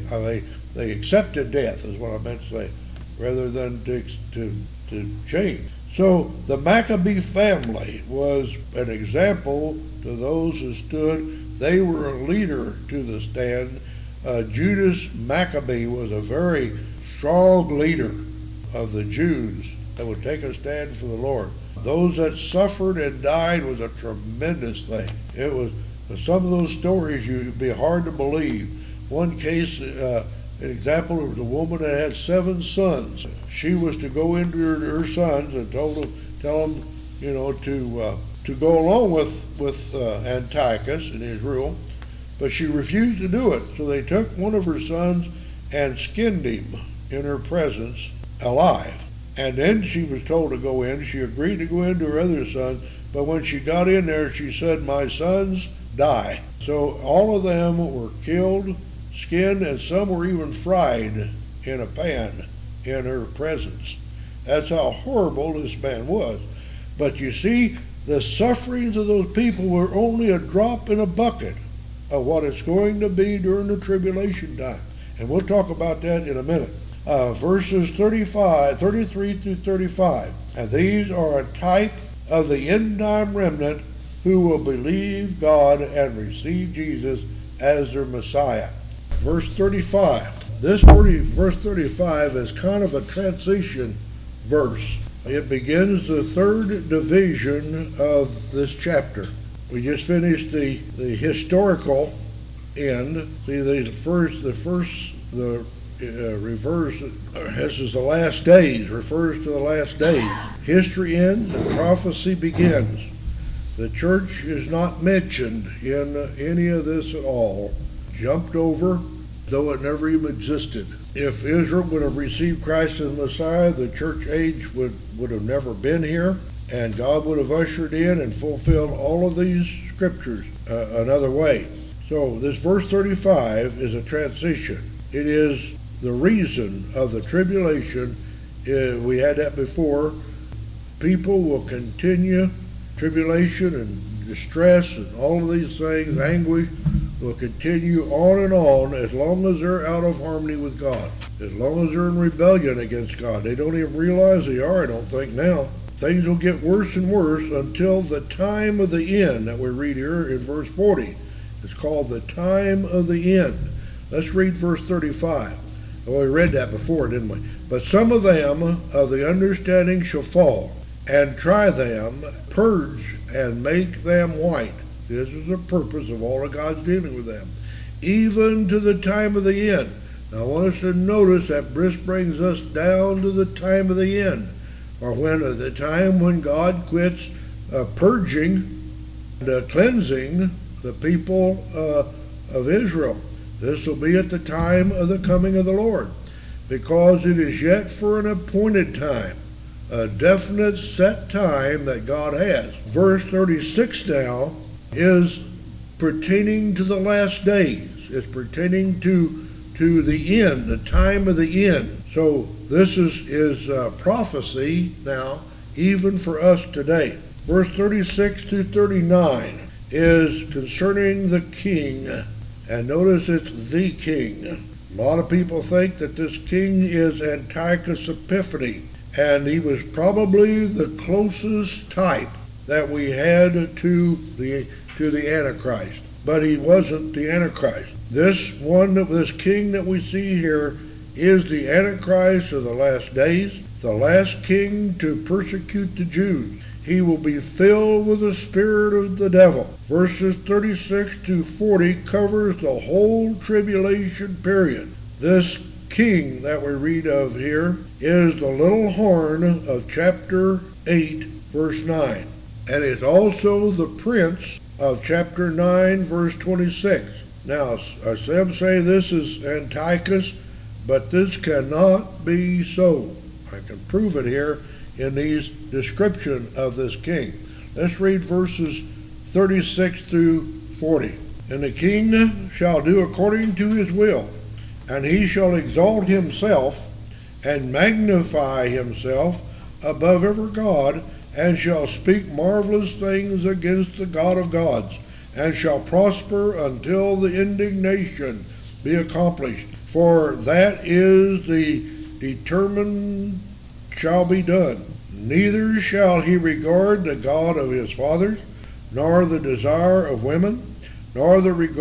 They accepted death, is what I meant to say, rather than to change. So the Maccabee family was an example to those who stood. They were a leader to the stand. Judas Maccabee was a very strong leader of the Jews that would take a stand for the Lord. Those that suffered and died was a tremendous thing. It was some of those stories you'd be hard to believe. One case, an example, there was a woman that had 7 sons. She was to go into her sons and tell them, to go along with Antiochus and his rule, but she refused to do it. So they took one of her sons and skinned him in her presence alive. And then she was told to go in. She agreed to go into her other sons, but when she got in there, she said, "My sons die." So all of them were killed, skinned, and some were even fried in a pan in her presence. That's how horrible this man was. But you see, the sufferings of those people were only a drop in a bucket of what it's going to be during the tribulation time. And we'll talk about that in a minute. Verses 33 through 35. And these are a type of the end-time remnant who will believe God and receive Jesus as their Messiah. Verse 35. Verse 35 is kind of a transition verse. It begins the third division of this chapter. We just finished the historical end. See, the reverse, this is the last days, refers to the last days. History ends and prophecy begins. The church is not mentioned in any of this at all. Jumped over, though it never even existed. If Israel would have received Christ as Messiah, the church age would have never been here, and God would have ushered in and fulfilled all of these scriptures another way. So this verse 35 is a transition. It is the reason of the tribulation. We had that before. People will continue tribulation and distress and all of these things, anguish will continue on and on as long as they're out of harmony with God, as long as they're in rebellion against God. They don't even realize they are, I don't think, now. Things will get worse and worse until the time of the end that we read here in verse 40. It's called the time of the end. Let's read verse 35. Well, we read that before, didn't we? But some of them of the understanding shall fall, and try them, purge, and make them white. This is the purpose of all of God's dealing with them, even to the time of the end. Now I want us to notice that this brings us down to the time of the end. or when at the time when God quits purging and cleansing the people of Israel. This will be at the time of the coming of the Lord, because it is yet for an appointed time, a definite set time that God has. Verse 36 now is pertaining to the last days. It's pertaining to the end, the time of the end. So this is prophecy now, even for us today. Verse 36 to 39 is concerning the king, and notice it's the king. A lot of people think that this king is Antiochus Epiphanes, and he was probably the closest type that we had to the Antichrist, but he wasn't the Antichrist. This king that we see here is the Antichrist of the last days, the last king to persecute the Jews. He will be filled with the spirit of the devil. Verses 36 to 40 covers the whole tribulation period. This king that we read of here is the little horn of chapter 8, verse 9. And is also the prince of chapter 9, verse 26. Now, some say this is Antiochus, but this cannot be so. I can prove it here in these description of this king. Let's read verses 36 through 40. And the king shall do according to his will, and he shall exalt himself and magnify himself above every god, and shall speak marvelous things against the God of gods, and shall prosper until the indignation be accomplished. For that is the determined shall be done. Neither shall he regard the God of his fathers, nor the desire of women, nor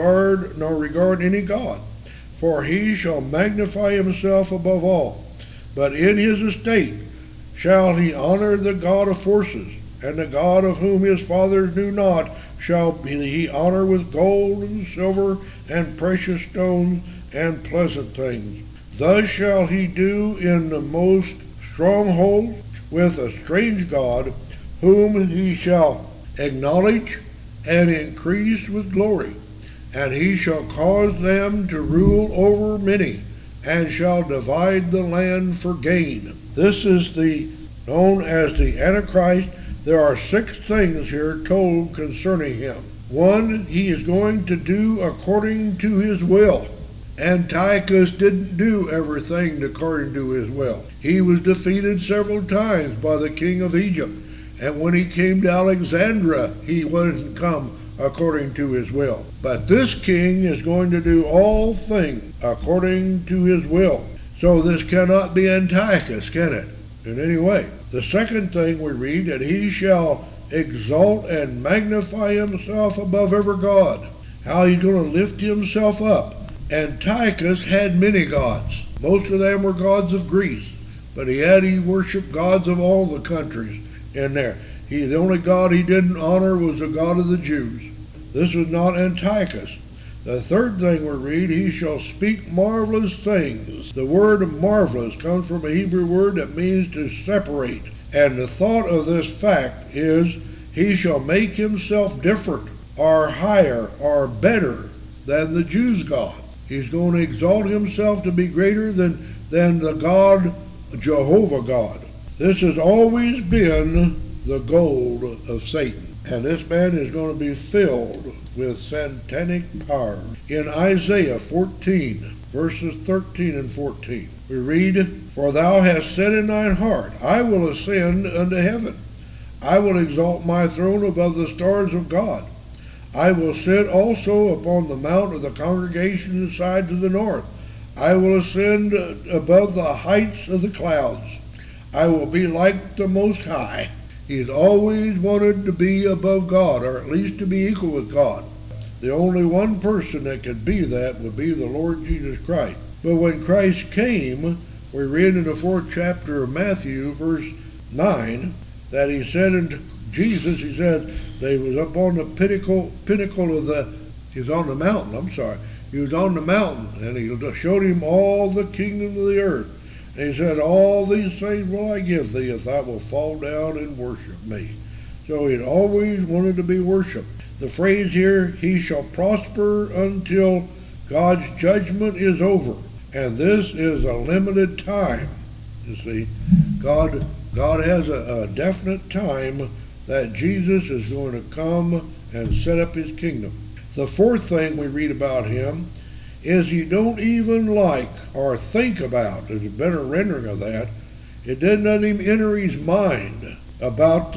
regard any God. For he shall magnify himself above all. But in his estate shall he honor the God of forces, and the God of whom his fathers knew not shall he honor with gold and silver and precious stones and pleasant things. Thus shall he do in the most strongholds with a strange God, whom he shall acknowledge and increase with glory. And he shall cause them to rule over many, and shall divide the land for gain. This is known as the Antichrist. There are 6 things here told concerning him. 1, he is going to do according to his will. Antiochus didn't do everything according to his will. He was defeated several times by the king of Egypt. And when he came to Alexandria, he wouldn't come according to his will. But this king is going to do all things according to his will. So this cannot be Antiochus, can it? In any way. The second thing we read, that he shall exalt and magnify himself above every god. How he's going to lift himself up. Antiochus had many gods. Most of them were gods of Greece, but he worshiped gods of all the countries in there. The only god he didn't honor was the God of the Jews. This was not Antiochus. The third thing we read, he shall speak marvelous things. The word marvelous comes from a Hebrew word that means to separate. And the thought of this fact is, he shall make himself different, or higher, or better than the Jews' God. He's going to exalt himself to be greater than the God, Jehovah God. This has always been the goal of Satan. And this man is going to be filled with satanic power. In Isaiah 14, verses 13 and 14, we read, For thou hast said in thine heart, I will ascend unto heaven. I will exalt my throne above the stars of God. I will sit also upon the mount of the congregation aside to the north. I will ascend above the heights of the clouds. I will be like the Most High. He's always wanted to be above God, or at least to be equal with God. The only one person that could be that would be the Lord Jesus Christ. But when Christ came, we read in the 4th chapter of Matthew, verse 9, that he said unto Jesus, he said, they was up on the pinnacle of he was on the mountain, He was on the mountain, and he showed him all the kingdom of the earth. And he said, all these things will I give thee if thou wilt fall down and worship me. So he always wanted to be worshipped. The phrase here, he shall prosper until God's judgment is over. And this is a limited time. You see, God has a definite time that Jesus is going to come and set up his kingdom. The fourth thing we read about him is he don't even like or think about, there's a better rendering of that, it doesn't even enter his mind about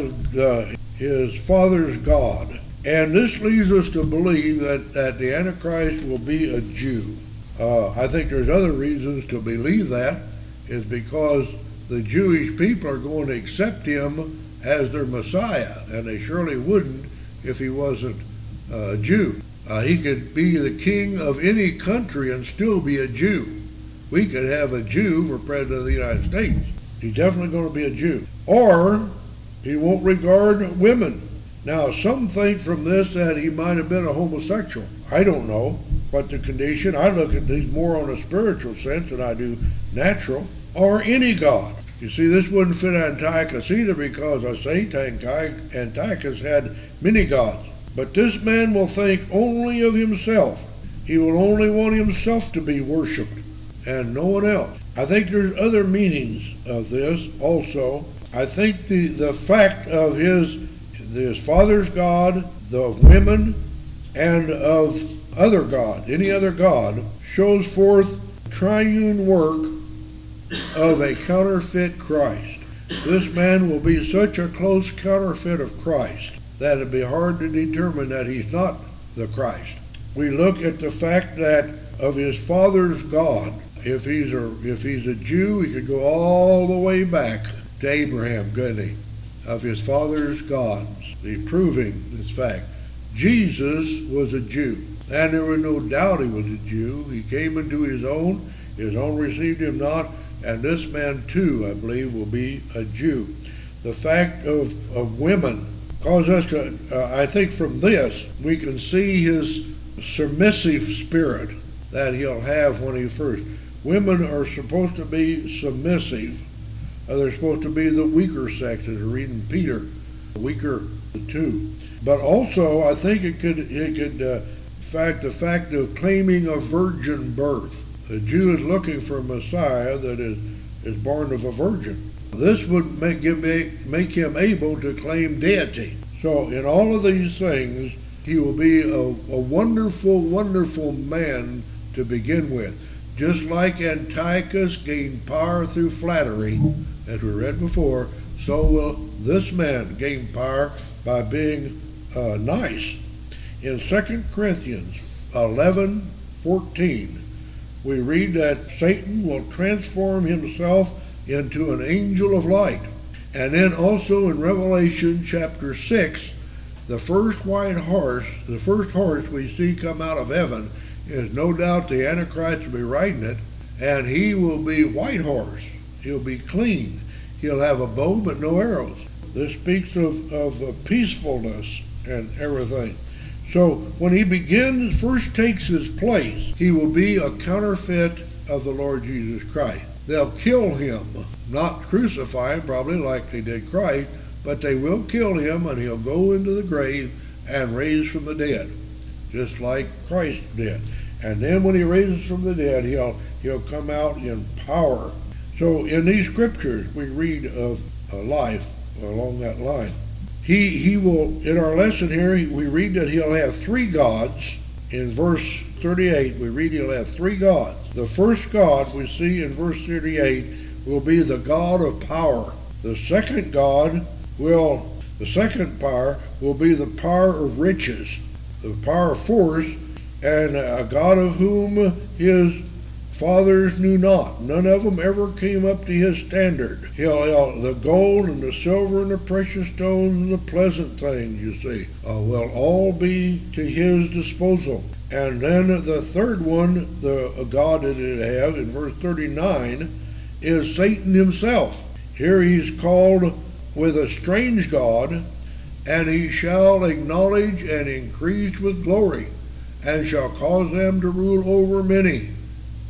his Father's God. And this leads us to believe that the Antichrist will be a Jew. I think there's other reasons to believe that, is because the Jewish people are going to accept him as their Messiah, and they surely wouldn't if he wasn't a Jew. He could be the king of any country and still be a Jew. We could have a Jew for president of the United States. He's definitely going to be a Jew. Or he won't regard women. Now, some think from this that he might have been a homosexual. I don't know what the condition. I look at these more on a spiritual sense than I do natural. Or any god. You see, this wouldn't fit Antiochus either, because I say Antiochus had many gods. But this man will think only of himself. He will only want himself to be worshipped and no one else. I think there's other meanings of this also. I think the fact of his father's God, the women, and of other God, any other God, shows forth triune work of a counterfeit Christ. This man will be such a close counterfeit of Christ that it'd be hard to determine that he's not the Christ. We look at the fact that of his father's God, if he's a Jew, he could go all the way back to Abraham, couldn't he? Of his father's gods, proving this fact. Jesus was a Jew, and there was no doubt he was a Jew. He came into his own received him not, and this man too, I believe, will be a Jew. The fact of women cause us to, I think from this, we can see his submissive spirit that he'll have when he first. Women are supposed to be submissive. They're supposed to be the weaker sex, as we read in Peter, weaker too. But also, I think it could the fact of claiming a virgin birth. The Jew is looking for a Messiah that is born of a virgin. This would make him able to claim deity. So in all of these things, he will be a wonderful, wonderful man to begin with. Just like Antiochus gained power through flattery, as we read before, so will this man gain power by being nice. In 2 Corinthians 11:14, we read that Satan will transform himself into an angel of light. And then also in Revelation chapter 6, the first horse we see come out of heaven is no doubt the Antichrist will be riding it, and he will be white horse. He'll be clean. He'll have a bow but no arrows. This speaks of peacefulness and everything. So when he first takes his place, he will be a counterfeit of the Lord Jesus Christ. They'll kill him, not crucify him probably like they did Christ, but they will kill him, and he'll go into the grave and raise from the dead, just like Christ did. And then when he raises from the dead, he'll come out in power. So in these scriptures, we read of a life along that line. He will, in our lesson here, we read that he'll have three gods. In verse 38, we read he'll have three gods. The first God we see in verse 38 will be the God of power. The second power will be the power of riches, the power of force, and a God of whom his fathers knew not. None of them ever came up to his standard. The gold and the silver and the precious stones and the pleasant things, you see, will all be to his disposal. And then the third one, the God that it has in verse 39, is Satan himself. Here he's called with a strange God, and he shall acknowledge and increase with glory, and shall cause them to rule over many,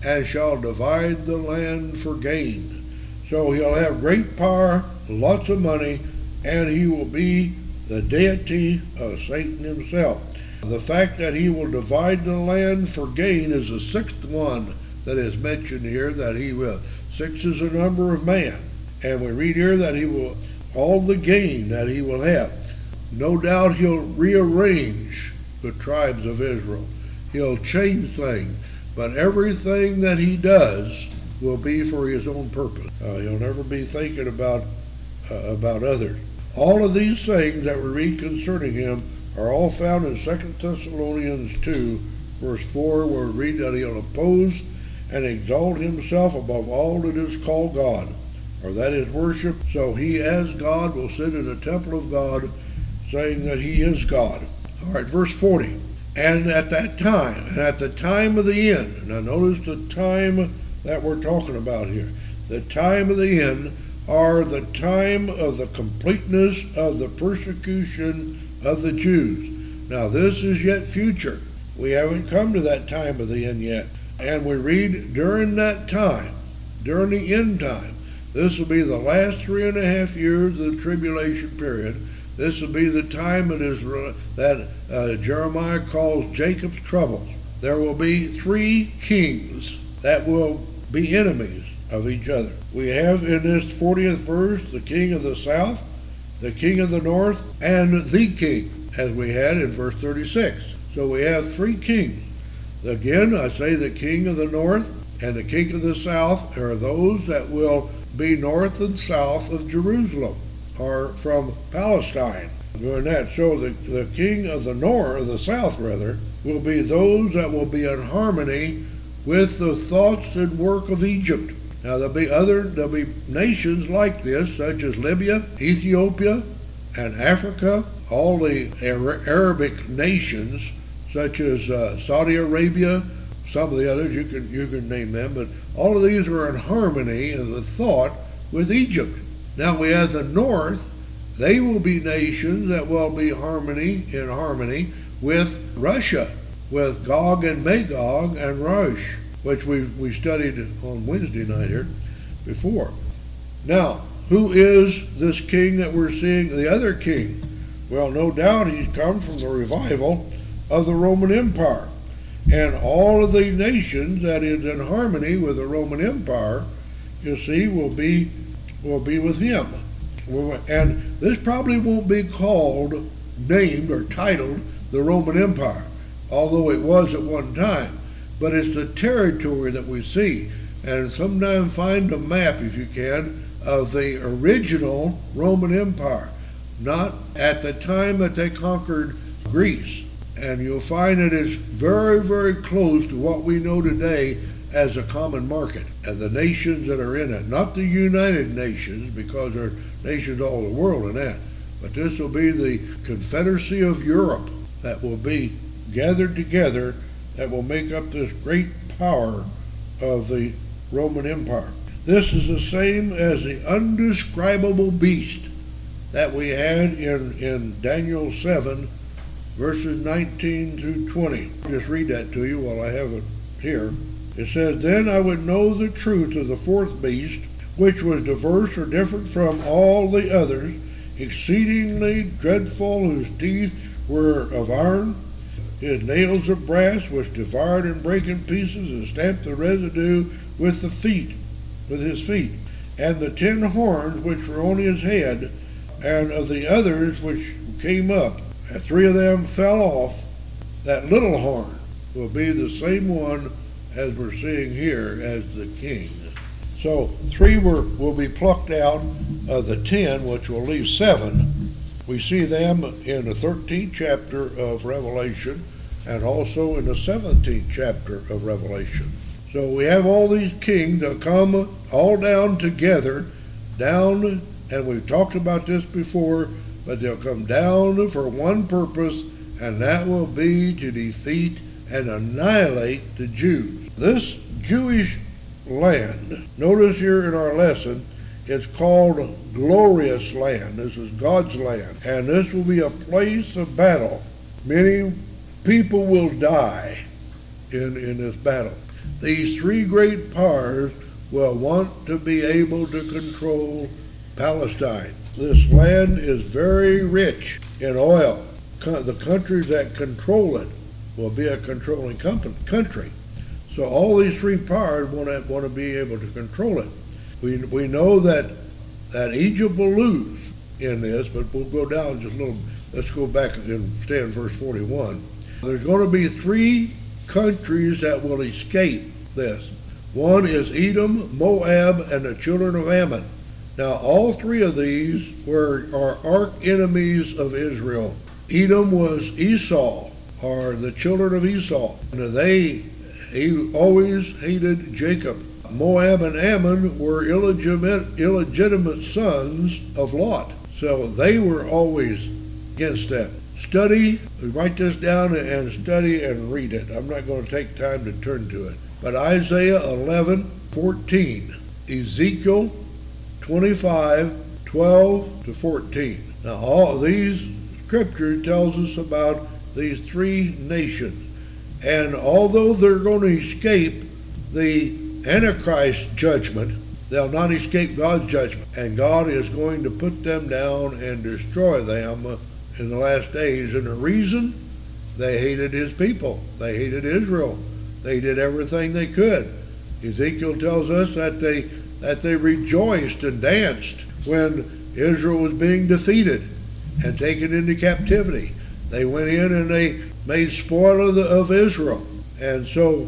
and shall divide the land for gain. So he'll have great power, lots of money, and he will be the deity of Satan himself. The fact that he will divide the land for gain is the sixth one that is mentioned here, that he will. 6 is the number of man. And we read here that he will, all the gain that he will have. No doubt he'll rearrange the tribes of Israel. He'll change things. But everything that he does will be for his own purpose. He'll never be thinking about others. All of these things that we read concerning him are all found in 2 Thessalonians 2, verse 4, where we read that he'll oppose and exalt himself above all that is called God, or that is worship. So he, as God, will sit in the temple of God, saying that he is God. All right, verse 40. And at that time, and at the time of the end, now notice the time that we're talking about here. The time of the end are the time of the completeness of the persecution of the Jews. Now this is yet future. We haven't come to that time of the end yet. And we read during that time, during the end time, this will be the last 3.5 years of the tribulation period. This will be the time that Jeremiah calls Jacob's troubles. There will be 3 kings that will be enemies of each other. We have in this 40th verse the king of the south, the king of the north, and the king, as we had in verse 36. So we have 3 kings. Again, I say the king of the north and the king of the south are those that will be north and south of Jerusalem, or from Palestine. Doing that. So the king of the north, or the south rather, will be those that will be in harmony with the thoughts and work of Egypt. Now there'll be nations like this, such as Libya, Ethiopia, and Africa, all the Arabic nations, such as Saudi Arabia, some of the others, you can name them, but all of these are in harmony in the thought with Egypt. Now we have the north, they will be nations that will be in harmony with Russia, with Gog and Magog and Rosh, which we studied on Wednesday night here before. Now, who is this king that we're seeing, the other king? Well, no doubt he's come from the revival of the Roman Empire. And all of the nations that is in harmony with the Roman Empire, you see, will be with him. And this probably won't be named or titled the Roman Empire, although it was at one time. But it's the territory that we see. And sometime find a map, if you can, of the original Roman Empire, not at the time that they conquered Greece. And you'll find it is very, very close to what we know today as a common market, and the nations that are in it. Not the United Nations, because there are nations all over the world in that, but this will be the Confederacy of Europe that will be gathered together, that will make up this great power of the Roman Empire. This is the same as the undescribable beast that we had in Daniel 7, verses 19 through 20. I'll just read that to you while I have it here. It says, Then I would know the truth of the fourth beast, which was diverse or different from all the others, exceedingly dreadful, whose teeth were of iron, his nails of brass, which devoured and brake in pieces, and stamped the residue with his feet, and the 10 horns which were on his head, and of the others which came up, and 3 of them fell off. That little horn will be the same one as we're seeing here as the king. So 3 will be plucked out of the 10, which will leave 7. We see them in the 13th chapter of Revelation, and also in the 17th chapter of Revelation. So we have all these kings that come all down together, and we've talked about this before, but they'll come down for one purpose, and that will be to defeat and annihilate the Jews. This Jewish land, notice here in our lesson, it's called Glorious Land. This is God's land, and this will be a place of battle. Many people will die in this battle. these three great powers will want to be able to control Palestine. This land is very rich in oil. The countries that control it will be a controlling country. So all these three powers want to be able to control it. We know that Egypt will lose in this, but we'll go down just a little. Let's go back and stay in verse 41. There's going to be three countries that will escape this. One is Edom, Moab, and the children of Ammon. Now, all three of these are arch enemies of Israel. Edom was Esau, or the children of Esau. And he always hated Jacob. Moab and Ammon were illegitimate sons of Lot. So they were always against them. Study, write this down and study and read it. I'm not going to take time to turn to it. But Isaiah 11:14, Ezekiel 25:12-14. Now all these scripture tells us about these three nations. And although they're going to escape the Antichrist judgment, they'll not escape God's judgment. And God is going to put them down and destroy them in the last days. And the reason? They hated his people. They hated Israel. They did everything they could. Ezekiel tells us that they rejoiced and danced when Israel was being defeated and taken into captivity. They went in and they made spoil of Israel. And so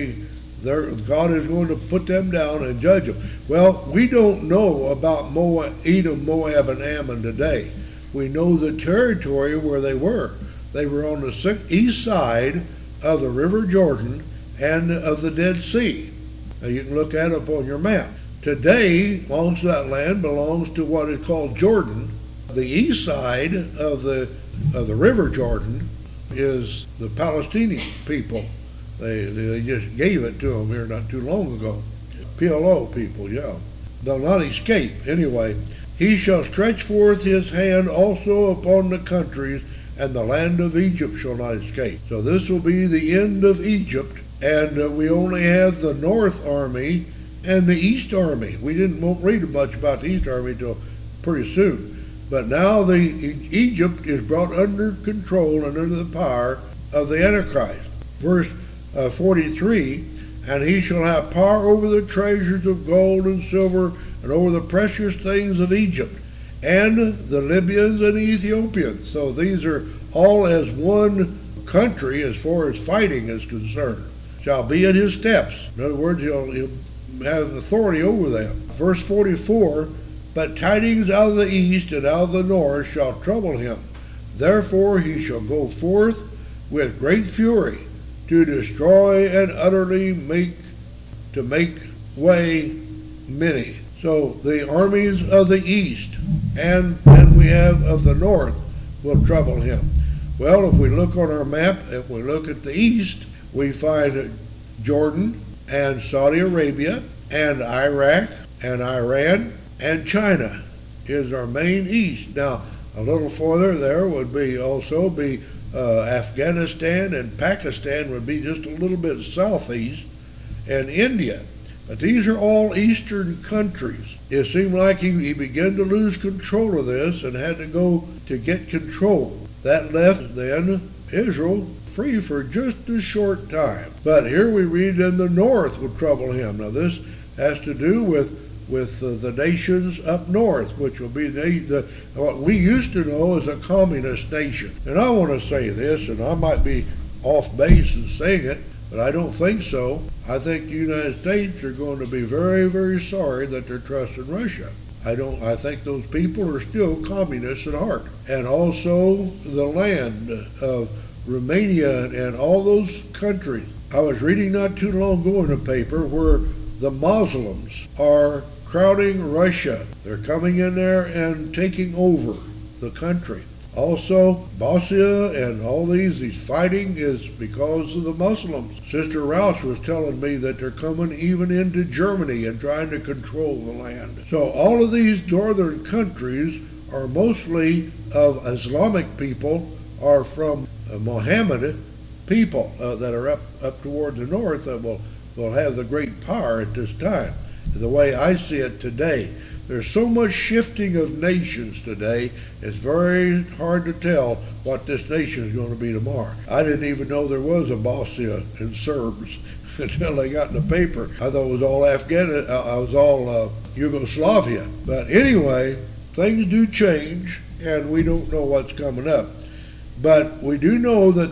God is going to put them down and judge them. Well, we don't know about Edom, Moab, and Ammon today. We know the territory where they were. They were on the east side of the River Jordan and of the Dead Sea. Now, you can look at it up on your map. Today, most of that land belongs to what is called Jordan. The east side of the River Jordan is the Palestinian people. They just gave it to them here not too long ago. PLO people, yeah. They'll not escape. Anyway, he shall stretch forth his hand also upon the countries, and the land of Egypt shall not escape. So this will be the end of Egypt, and we only have the North Army and the East Army. We won't read much about the East Army till pretty soon. But now Egypt is brought under control and under the power of the Antichrist. Verse 43, and he shall have power over the treasures of gold and silver and over the precious things of Egypt and the Libyans and the Ethiopians. So these are all as one country as far as fighting is concerned. Shall be at his steps. In other words, he'll have authority over them. Verse 44, but tidings out of the east and out of the north shall trouble him. Therefore he shall go forth with great fury to destroy and utterly make way many. So the armies of the east and we have of the north will trouble him. Well, if we look on our map, if we look at the east, we find Jordan and Saudi Arabia and Iraq and Iran and China is our main east. Now, a little farther there would be Afghanistan, and Pakistan would be just a little bit southeast, and India. But these are all eastern countries. It seemed like he began to lose control of this and had to go to get control. That left then Israel free for just a short time. But here we read in the north will trouble him. Now this has to do with the nations up north, which will be what we used to know as a communist nation. And I want to say this, and I might be off base in saying it, but I don't think so. I think the United States are going to be very, very sorry that they're trusting Russia. I think those people are still communists at heart. And also the land of Romania and all those countries. I was reading not too long ago in a paper where the Muslims are crowding Russia. They're coming in there and taking over the country. Also, Bosnia and all these fighting is because of the Muslims. Sister Rouse was telling me that they're coming even into Germany and trying to control the land. So all of these northern countries are mostly of Islamic people, are from Mohammedan people that are up toward the north. will have the great power at this time. The way I see it today, there's so much shifting of nations today, it's very hard to tell what this nation is going to be tomorrow. I didn't even know there was a Bosnia and Serbs until they got in the paper. I thought it was all Yugoslavia. But anyway, things do change, and we don't know what's coming up. But we do know that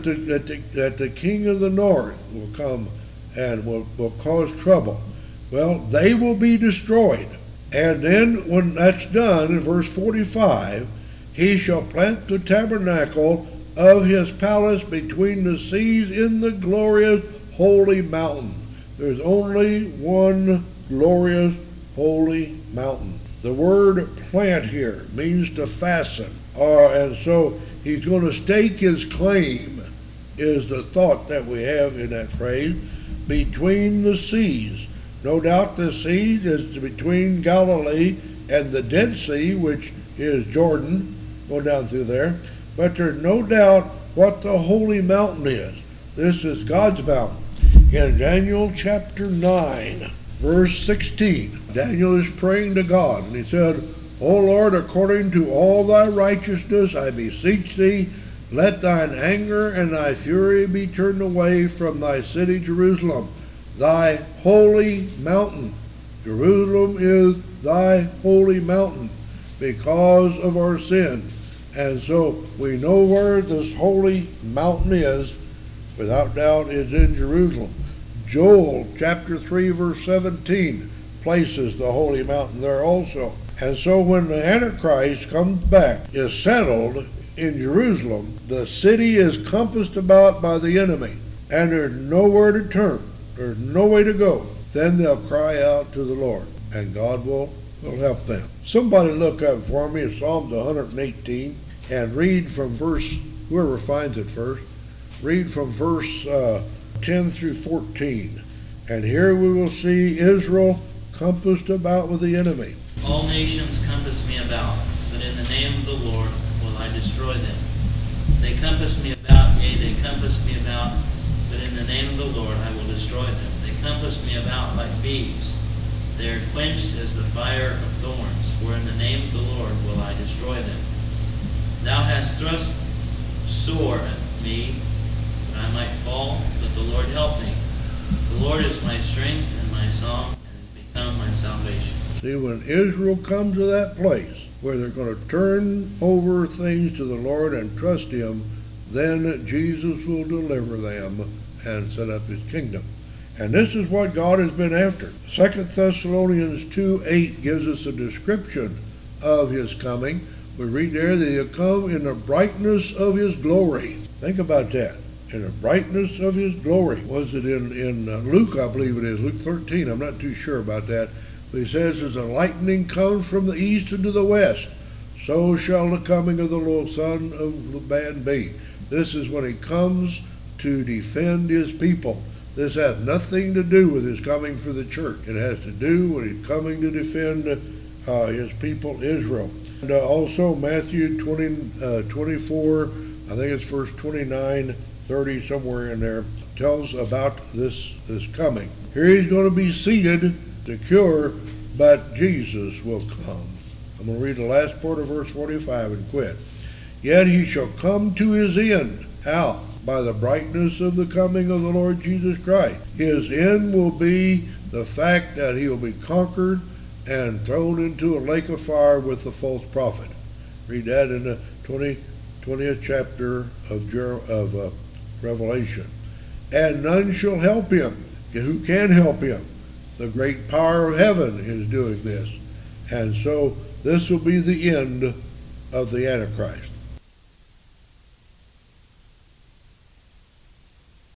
the king of the north will come and will cause trouble. Well, they will be destroyed. And then when that's done, in verse 45, he shall plant the tabernacle of his palace between the seas in the glorious holy mountain. There's only one glorious holy mountain. The word plant here means to fasten. And so he's going to stake his claim, is the thought that we have in that phrase, between the seas. No doubt the sea is between Galilee and the Dead Sea, which is Jordan, go down through there. But there's no doubt what the holy mountain is. This is God's mountain. In Daniel chapter 9, verse 16, Daniel is praying to God, and he said, O Lord, according to all thy righteousness, I beseech thee, let thine anger and thy fury be turned away from thy city Jerusalem, thy holy mountain. Jerusalem is thy holy mountain because of our sin. And so we know where this holy mountain is, without doubt is in Jerusalem. Joel chapter 3 verse 17 places the holy mountain there also. And so when the Antichrist comes back, is settled in Jerusalem, the city is compassed about by the enemy, and there's nowhere to turn. There's no way to go. Then they'll cry out to the Lord, and God will help them. Somebody look up for me Psalms 118 and read from verse, whoever finds it first, read from verse 10 through 14. And here we will see Israel compassed about with the enemy. All nations compass me about, but in the name of the Lord will I destroy them. They compass me about, yea, they compass me about, but in the name of the Lord I will destroy them. They compass me about like bees. They are quenched as the fire of thorns, for in the name of the Lord will I destroy them. Thou hast thrust sore at me, that I might fall, but the Lord helped me. The Lord is my strength and my song, and has become my salvation. See, when Israel comes to that place where they're going to turn over things to the Lord and trust Him, then Jesus will deliver them and set up His kingdom. And this is what God has been after. 2 Thessalonians 2:8 gives us a description of His coming. We read there that He'll come in the brightness of His glory. Think about that. In the brightness of His glory. Was it in Luke, I believe it is, Luke 13. I'm not too sure about that. But He says, as the lightning comes from the east into the west, so shall the coming of the Lord Son of Man be. This is when He comes to defend His people. This has nothing to do with His coming for the church. It has to do with His coming to defend His people, Israel. And also Matthew 24, I think it's verse 29, 30, somewhere in there, tells about this coming. Here He's going to be seated, secure, but Jesus will come. I'm going to read the last part of verse 45 and quit. Yet He shall come to His end. How? By the brightness of the coming of the Lord Jesus Christ. His end will be the fact that He will be conquered and thrown into a lake of fire with the false prophet. Read that in the 20th chapter of Revelation. And none shall help Him. Who can help Him? The great power of heaven is doing this. And so this will be the end of the Antichrist.